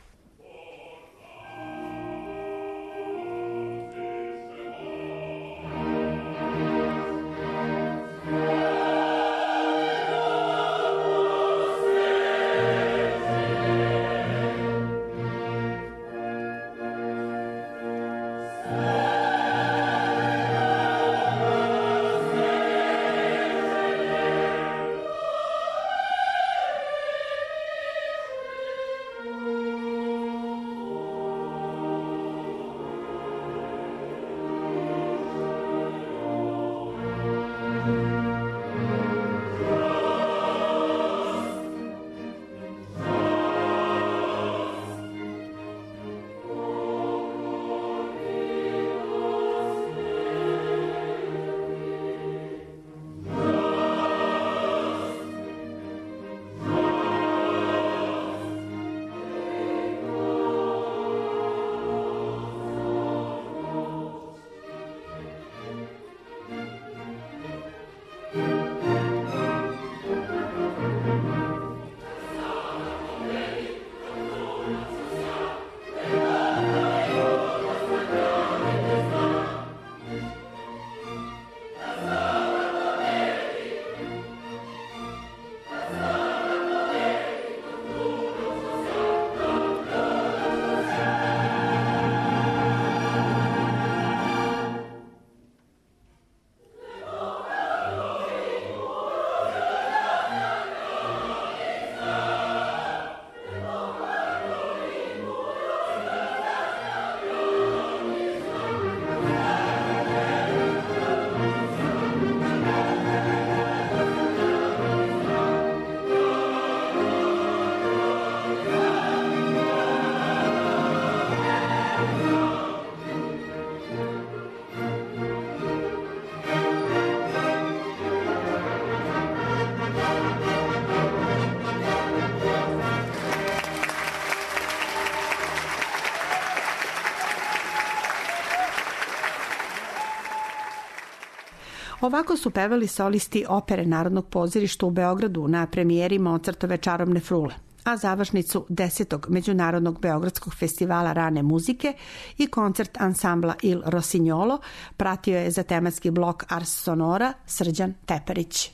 Ovako su pevali solisti opere Narodnog pozorišta u Beogradu na premijeri Mozartove Čarobne frule, a završnicu desetog Međunarodnog beogradskog festivala rane muzike i koncert ansambla Il Rossignolo pratio je za tematski blok Ars Sonora Srđan Teperić.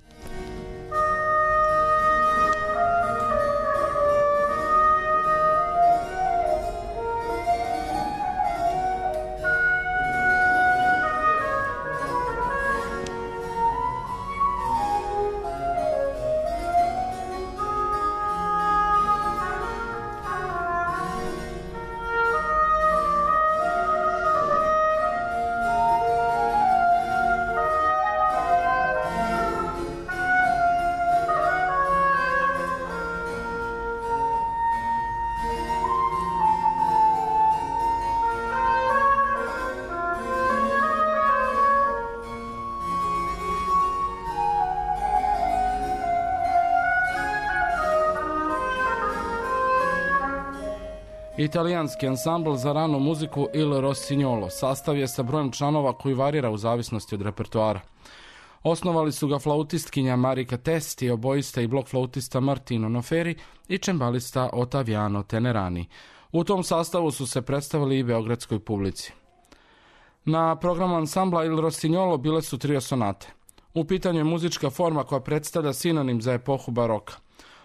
Italijanski ansambl za ranu muziku Il Rossignolo sastav je sa brojem članova koji varira u zavisnosti od repertoara. Osnovali su ga flautistkinja Marika Testi, obojista i blok flautista Martino Noferi i čembalista Ottaviano Tenerani. U tom sastavu su se predstavili i beogradskoj publici. Na programu ansambla Il Rossignolo bile su trio sonate. U pitanju je muzička forma koja predstavlja sinonim za epohu baroka.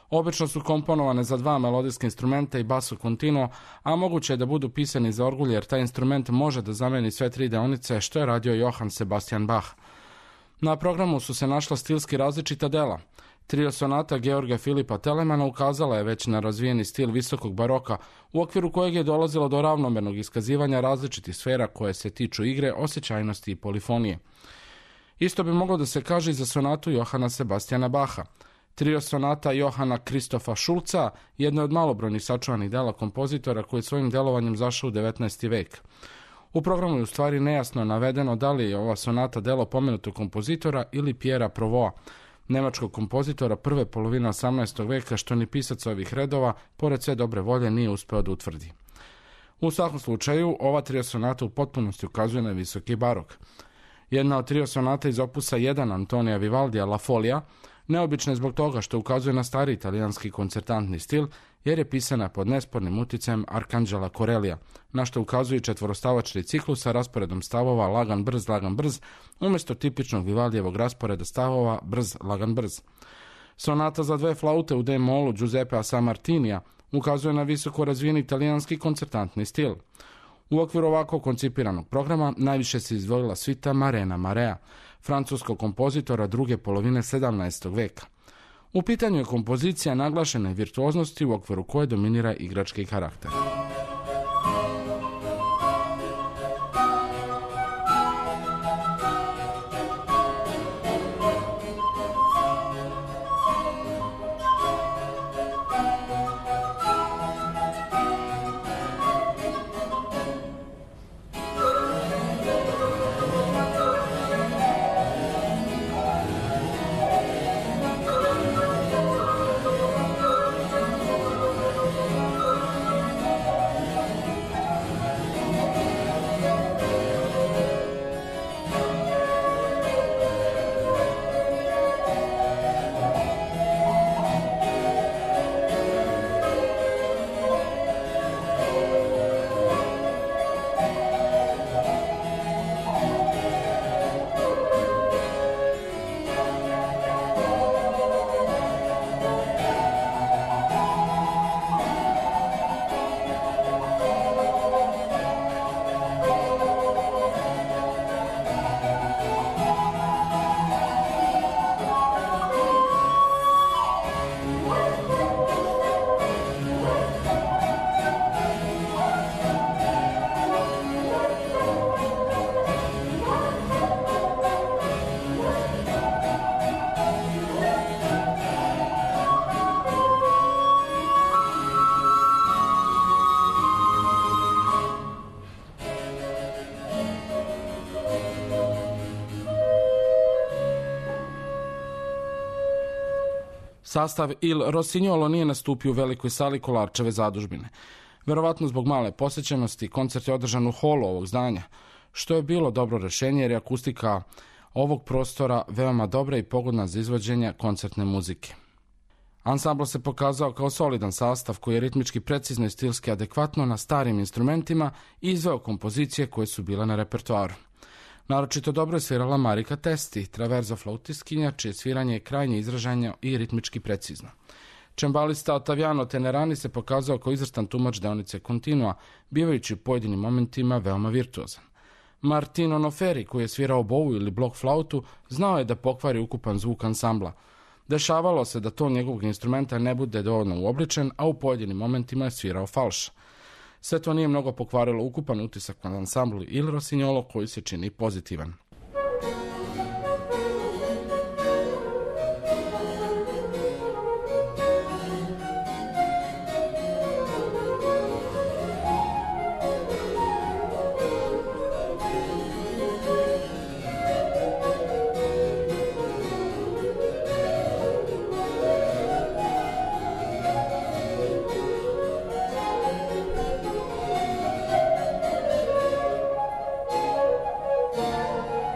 Obično su komponovane za dva melodijska instrumenta i basso continuo, a moguće je da budu pisani za orgulje jer taj instrument može da zameni sve tri deonice što je radio Johann Sebastian Bach. Na programu su se našla stilski različita dela. Trio sonata Georga Filipa Telemana ukazala je već na razvijeni stil visokog baroka, u okviru kojeg je dolazilo do ravnomernog iskazivanja različitih sfera koje se tiču igre, osjećajnosti i polifonije. Isto bi moglo da se kaže i za sonatu Johana Sebastiana Baha. Trio sonata Johana Kristofa Šulca jedno od malobrojnih sačuvanih dela kompozitora koji je svojim delovanjem zašao u devetnaesti vek. U programu je u stvari nejasno navedeno da li je ova sonata delo pomenutog kompozitora ili Pjera Provoa, nemačkog kompozitora prve polovine osamnaestog veka, što ni pisac ovih redova, pored sve dobre volje, nije uspeo da utvrdi. U svakom slučaju, ova trio sonata u potpunosti ukazuje na visoki barok. Jedna od trio sonata iz opusa jedan Antonija Vivaldija, La Folia, neobična je zbog toga što ukazuje na stari italijanski koncertantni stil, jer je pisana pod nespornim uticajem Arkanđela Korelija, na što ukazuje i četvorostavačni ciklus sa rasporedom stavova lagan brz, lagan brz, umjesto tipičnog Vivaldijevog rasporeda stavova brz, lagan brz. Sonata za dve flaute u D-molu Giuseppea Sammartinija ukazuje na visoko razvijeni italijanski koncertantni stil. U okviru ovako koncipiranog programa najviše se izdvojila svita Marena Marea, francuskog kompozitora druge polovine sedamnaestog veka. U pitanju je kompozicija naglašene virtuoznosti u okviru koje dominira igrački karakter. Sastav Il Rossignolo nije nastupio u velikoj sali Kolarčeve zadužbine. Verovatno zbog male posjećenosti, koncert je održan u holu ovog zdanja, što je bilo dobro rešenje jer je akustika ovog prostora veoma dobra i pogodna za izvođenje koncertne muzike. Ansambl se pokazao kao solidan sastav koji je ritmički precizno i stilski adekvatno na starim instrumentima i izveo kompozicije koje su bile na repertoaru. Naročito dobro je svirala Marika Testi, traverzo flautistkinja, čije sviranje je krajnje izražanje i ritmički precizno. Čembalista Ottaviano Tenerani se pokazao kao izvrstan tumač deonice kontinua, bivajući u pojedinim momentima veoma virtuozan. Martino Noferi, koji je svirao bovu ili blok flautu, znao je da pokvari ukupan zvuk ansambla. Dešavalo se da ton njegovog instrumenta ne bude dovoljno uobličen, a u pojedinim momentima je svirao falš. Sve to nije mnogo pokvarilo ukupan utisak na ansamblu Il Rossignolo koji se čini pozitivan. Thank you.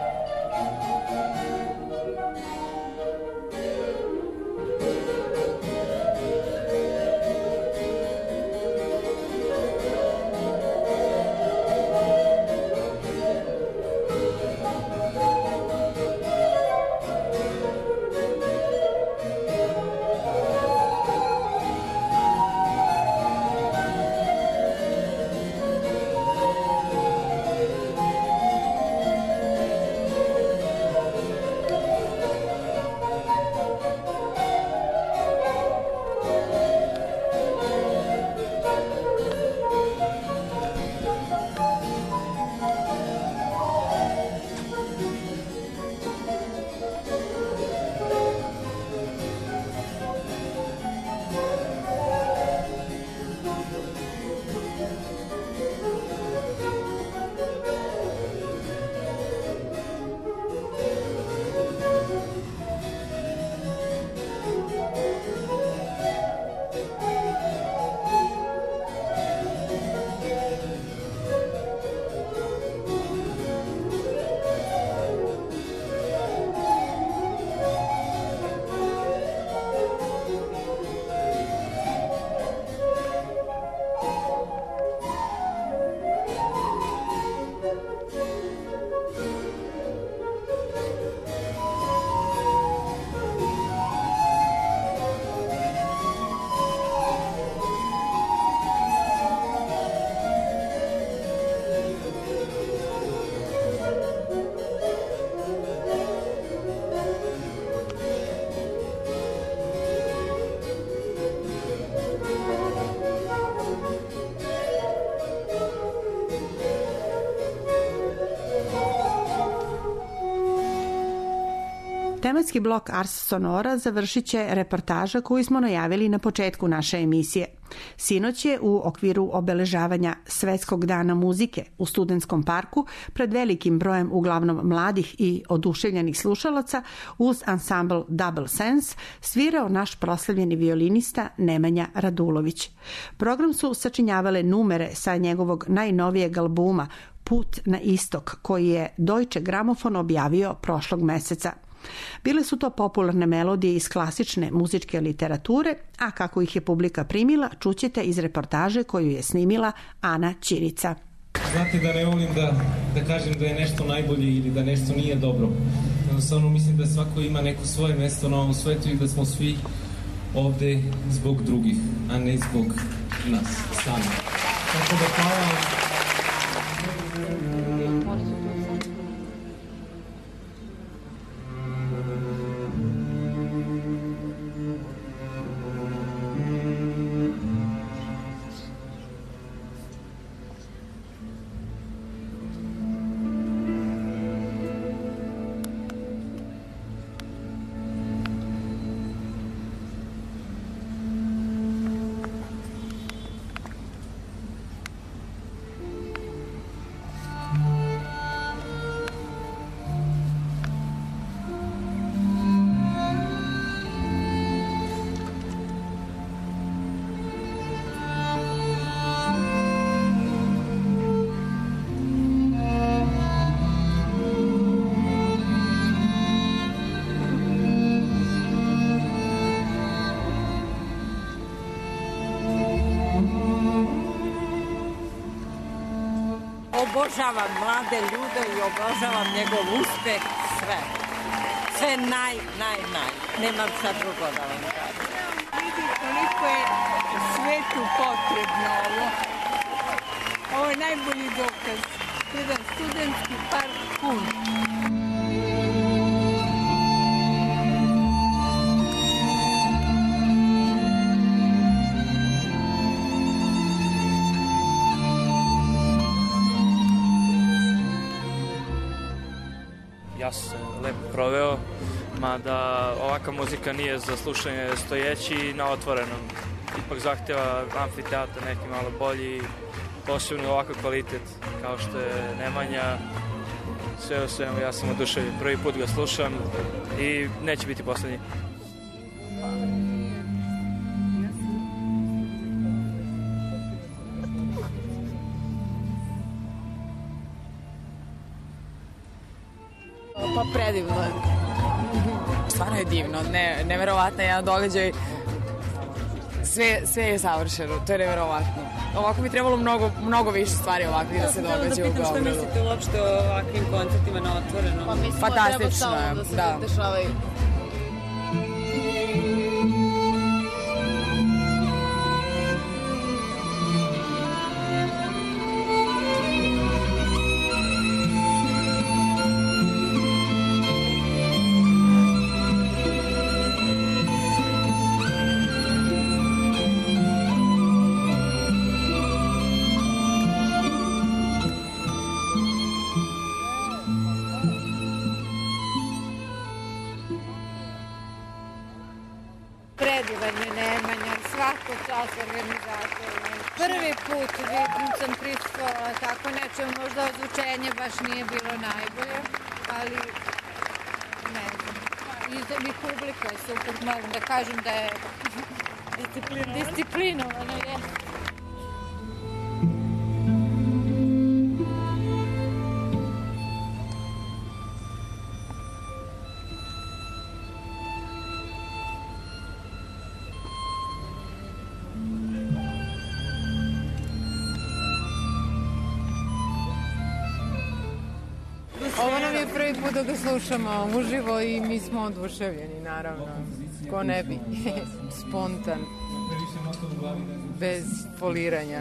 Tematski blok Ars Sonora završit će reportaža koju smo najavili na početku naše emisije. Sinoć je u okviru obeležavanja Svetskog dana muzike u Studentskom parku pred velikim brojem uglavnom mladih i oduševljenih slušalaca uz ansambl Double Sense svirao naš proslavljeni violinista Nemanja Radulović. Program su sačinjavale numere sa njegovog najnovijeg albuma Put na istok, koji je Deutsche Grammophon objavio prošlog meseca. Bile su to popularne melodije iz klasične muzičke literature, a kako ih je publika primila, čućete iz reportaže koju je snimila Ana Ćirica. Znate da ne volim da, da kažem da je nešto najbolje ili da nešto nije dobro. Jednostavno mislim da svako ima neko svoje mesto na ovom svetu i da smo svi ovde zbog drugih, a ne zbog nas sami. Tako da hvala. Obožavam mlade ljude i obožavam njegov uspeh, sve. Sve naj, naj, naj. Nemam sad drugo da vam kažem. Vidi koliko je svetu potrebno ovo. Ovo je najbolji dokaz. Jedan studentski park pun. Ja sam se lepo proveo, mada ovaka muzika nije za slušanje stojeći na otvorenom. Ipak zahtjeva amfiteatr neki malo bolji, posebno ovakav kvalitet kao što je Nemanja. Sve u svemu ja sam oduševljen, prvi put ga slušam i neće biti poslednji. Pa predivno. Stvarno je divno, ne, neverovatno je jedan događaj. Sve, sve je savršeno, to je neverovatno. Ovako bi trebalo mnogo, mnogo više stvari ovakvih da se događa u Beogradu. Šta mislite uopšte o ovakvim koncertima na otvoreno? Pa mislim, fantastično je, da se da. dešavaju. Predivan je Nemanja, svako čas organizatora. Prvi put vidim sam pristvala tako nečem, možda ozvučenje baš nije bilo najbolje, ali ne znam. I publika je super, moram da kažem da je disciplinovana. Disciplinovana je. Ovo nam je prvi put da ga slušamo uživo i mi smo oduševljeni, naravno. Ko ne bi. Spontan. Bez foliranja.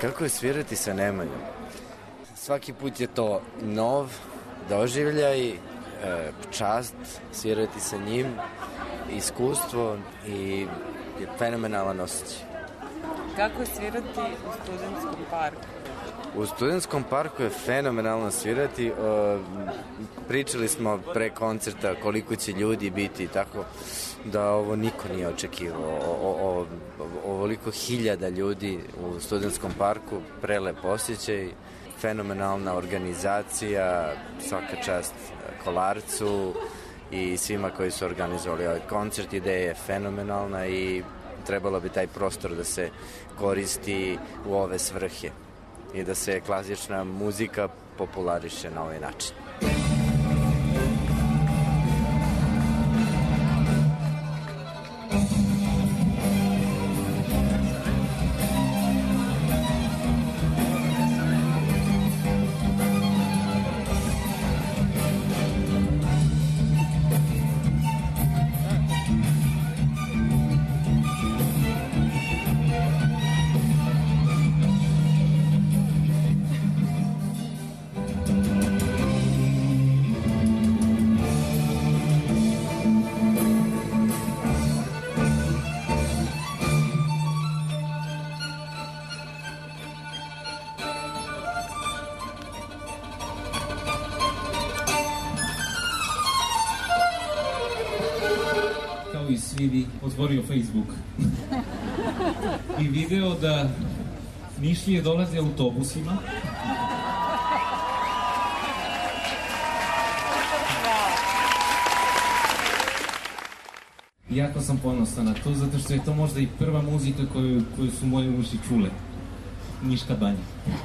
Kako je svirati sa Nemanjom? Svaki put je to nov doživljaj, čast svirati sa njim, iskustvo i fenomenalan osjećaj. Kako je svirati u Studentskom parku? U Studentskom parku je fenomenalno svirati. Pričali smo pre koncerta koliko će ljudi biti, tako da ovo niko nije očekivao. O, ovoliko hiljada ljudi u Studentskom parku, prelep osjećaj, fenomenalna organizacija, svaka čast Kolarcu i svima koji su organizovali ovaj koncert. Ideja je fenomenalna i trebalo bi taj prostor da se koristi u ove svrhe i da se klasična muzika populariše na ovaj način. I svi vi otvorio Facebook i video da Nišlije dolaze autobusima. Jako sam ponosan na to, zato što je to možda i prva muzika koju, koju su moje uši čule. Niška banja.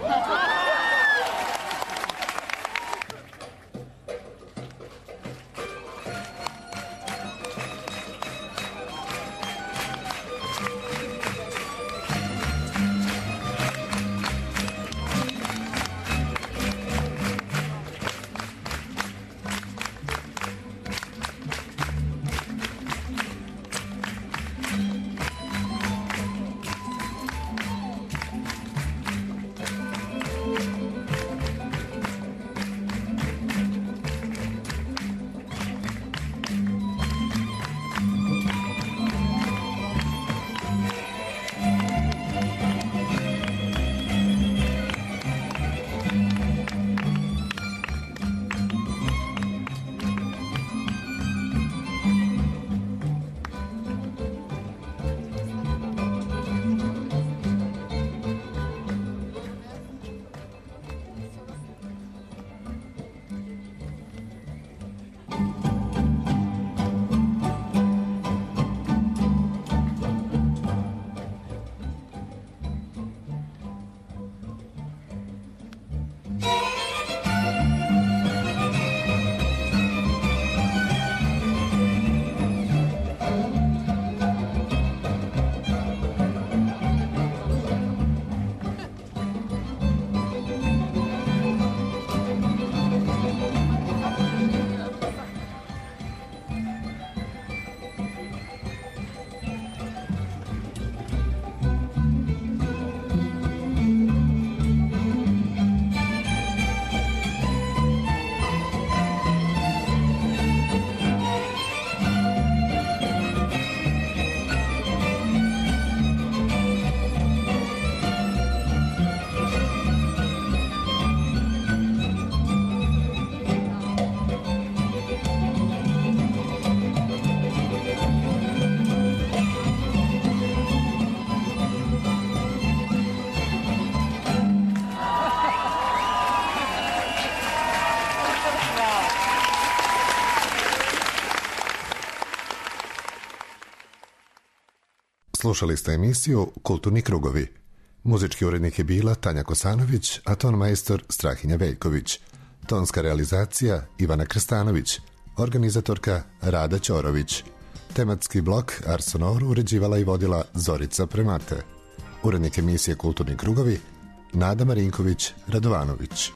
Slušali ste emisiju Kulturni krugovi. Muzički urednik je bila Tanja Kosanović, a ton majstor Strahinja Veljković. Tonska realizacija Ivana Krstanović, organizatorka Rada Ćorović. Tematski blok Ars Sonoru uređivala i vodila Zorica Premate. Urednik emisije Kulturni krugovi Nada Marinković Radovanović.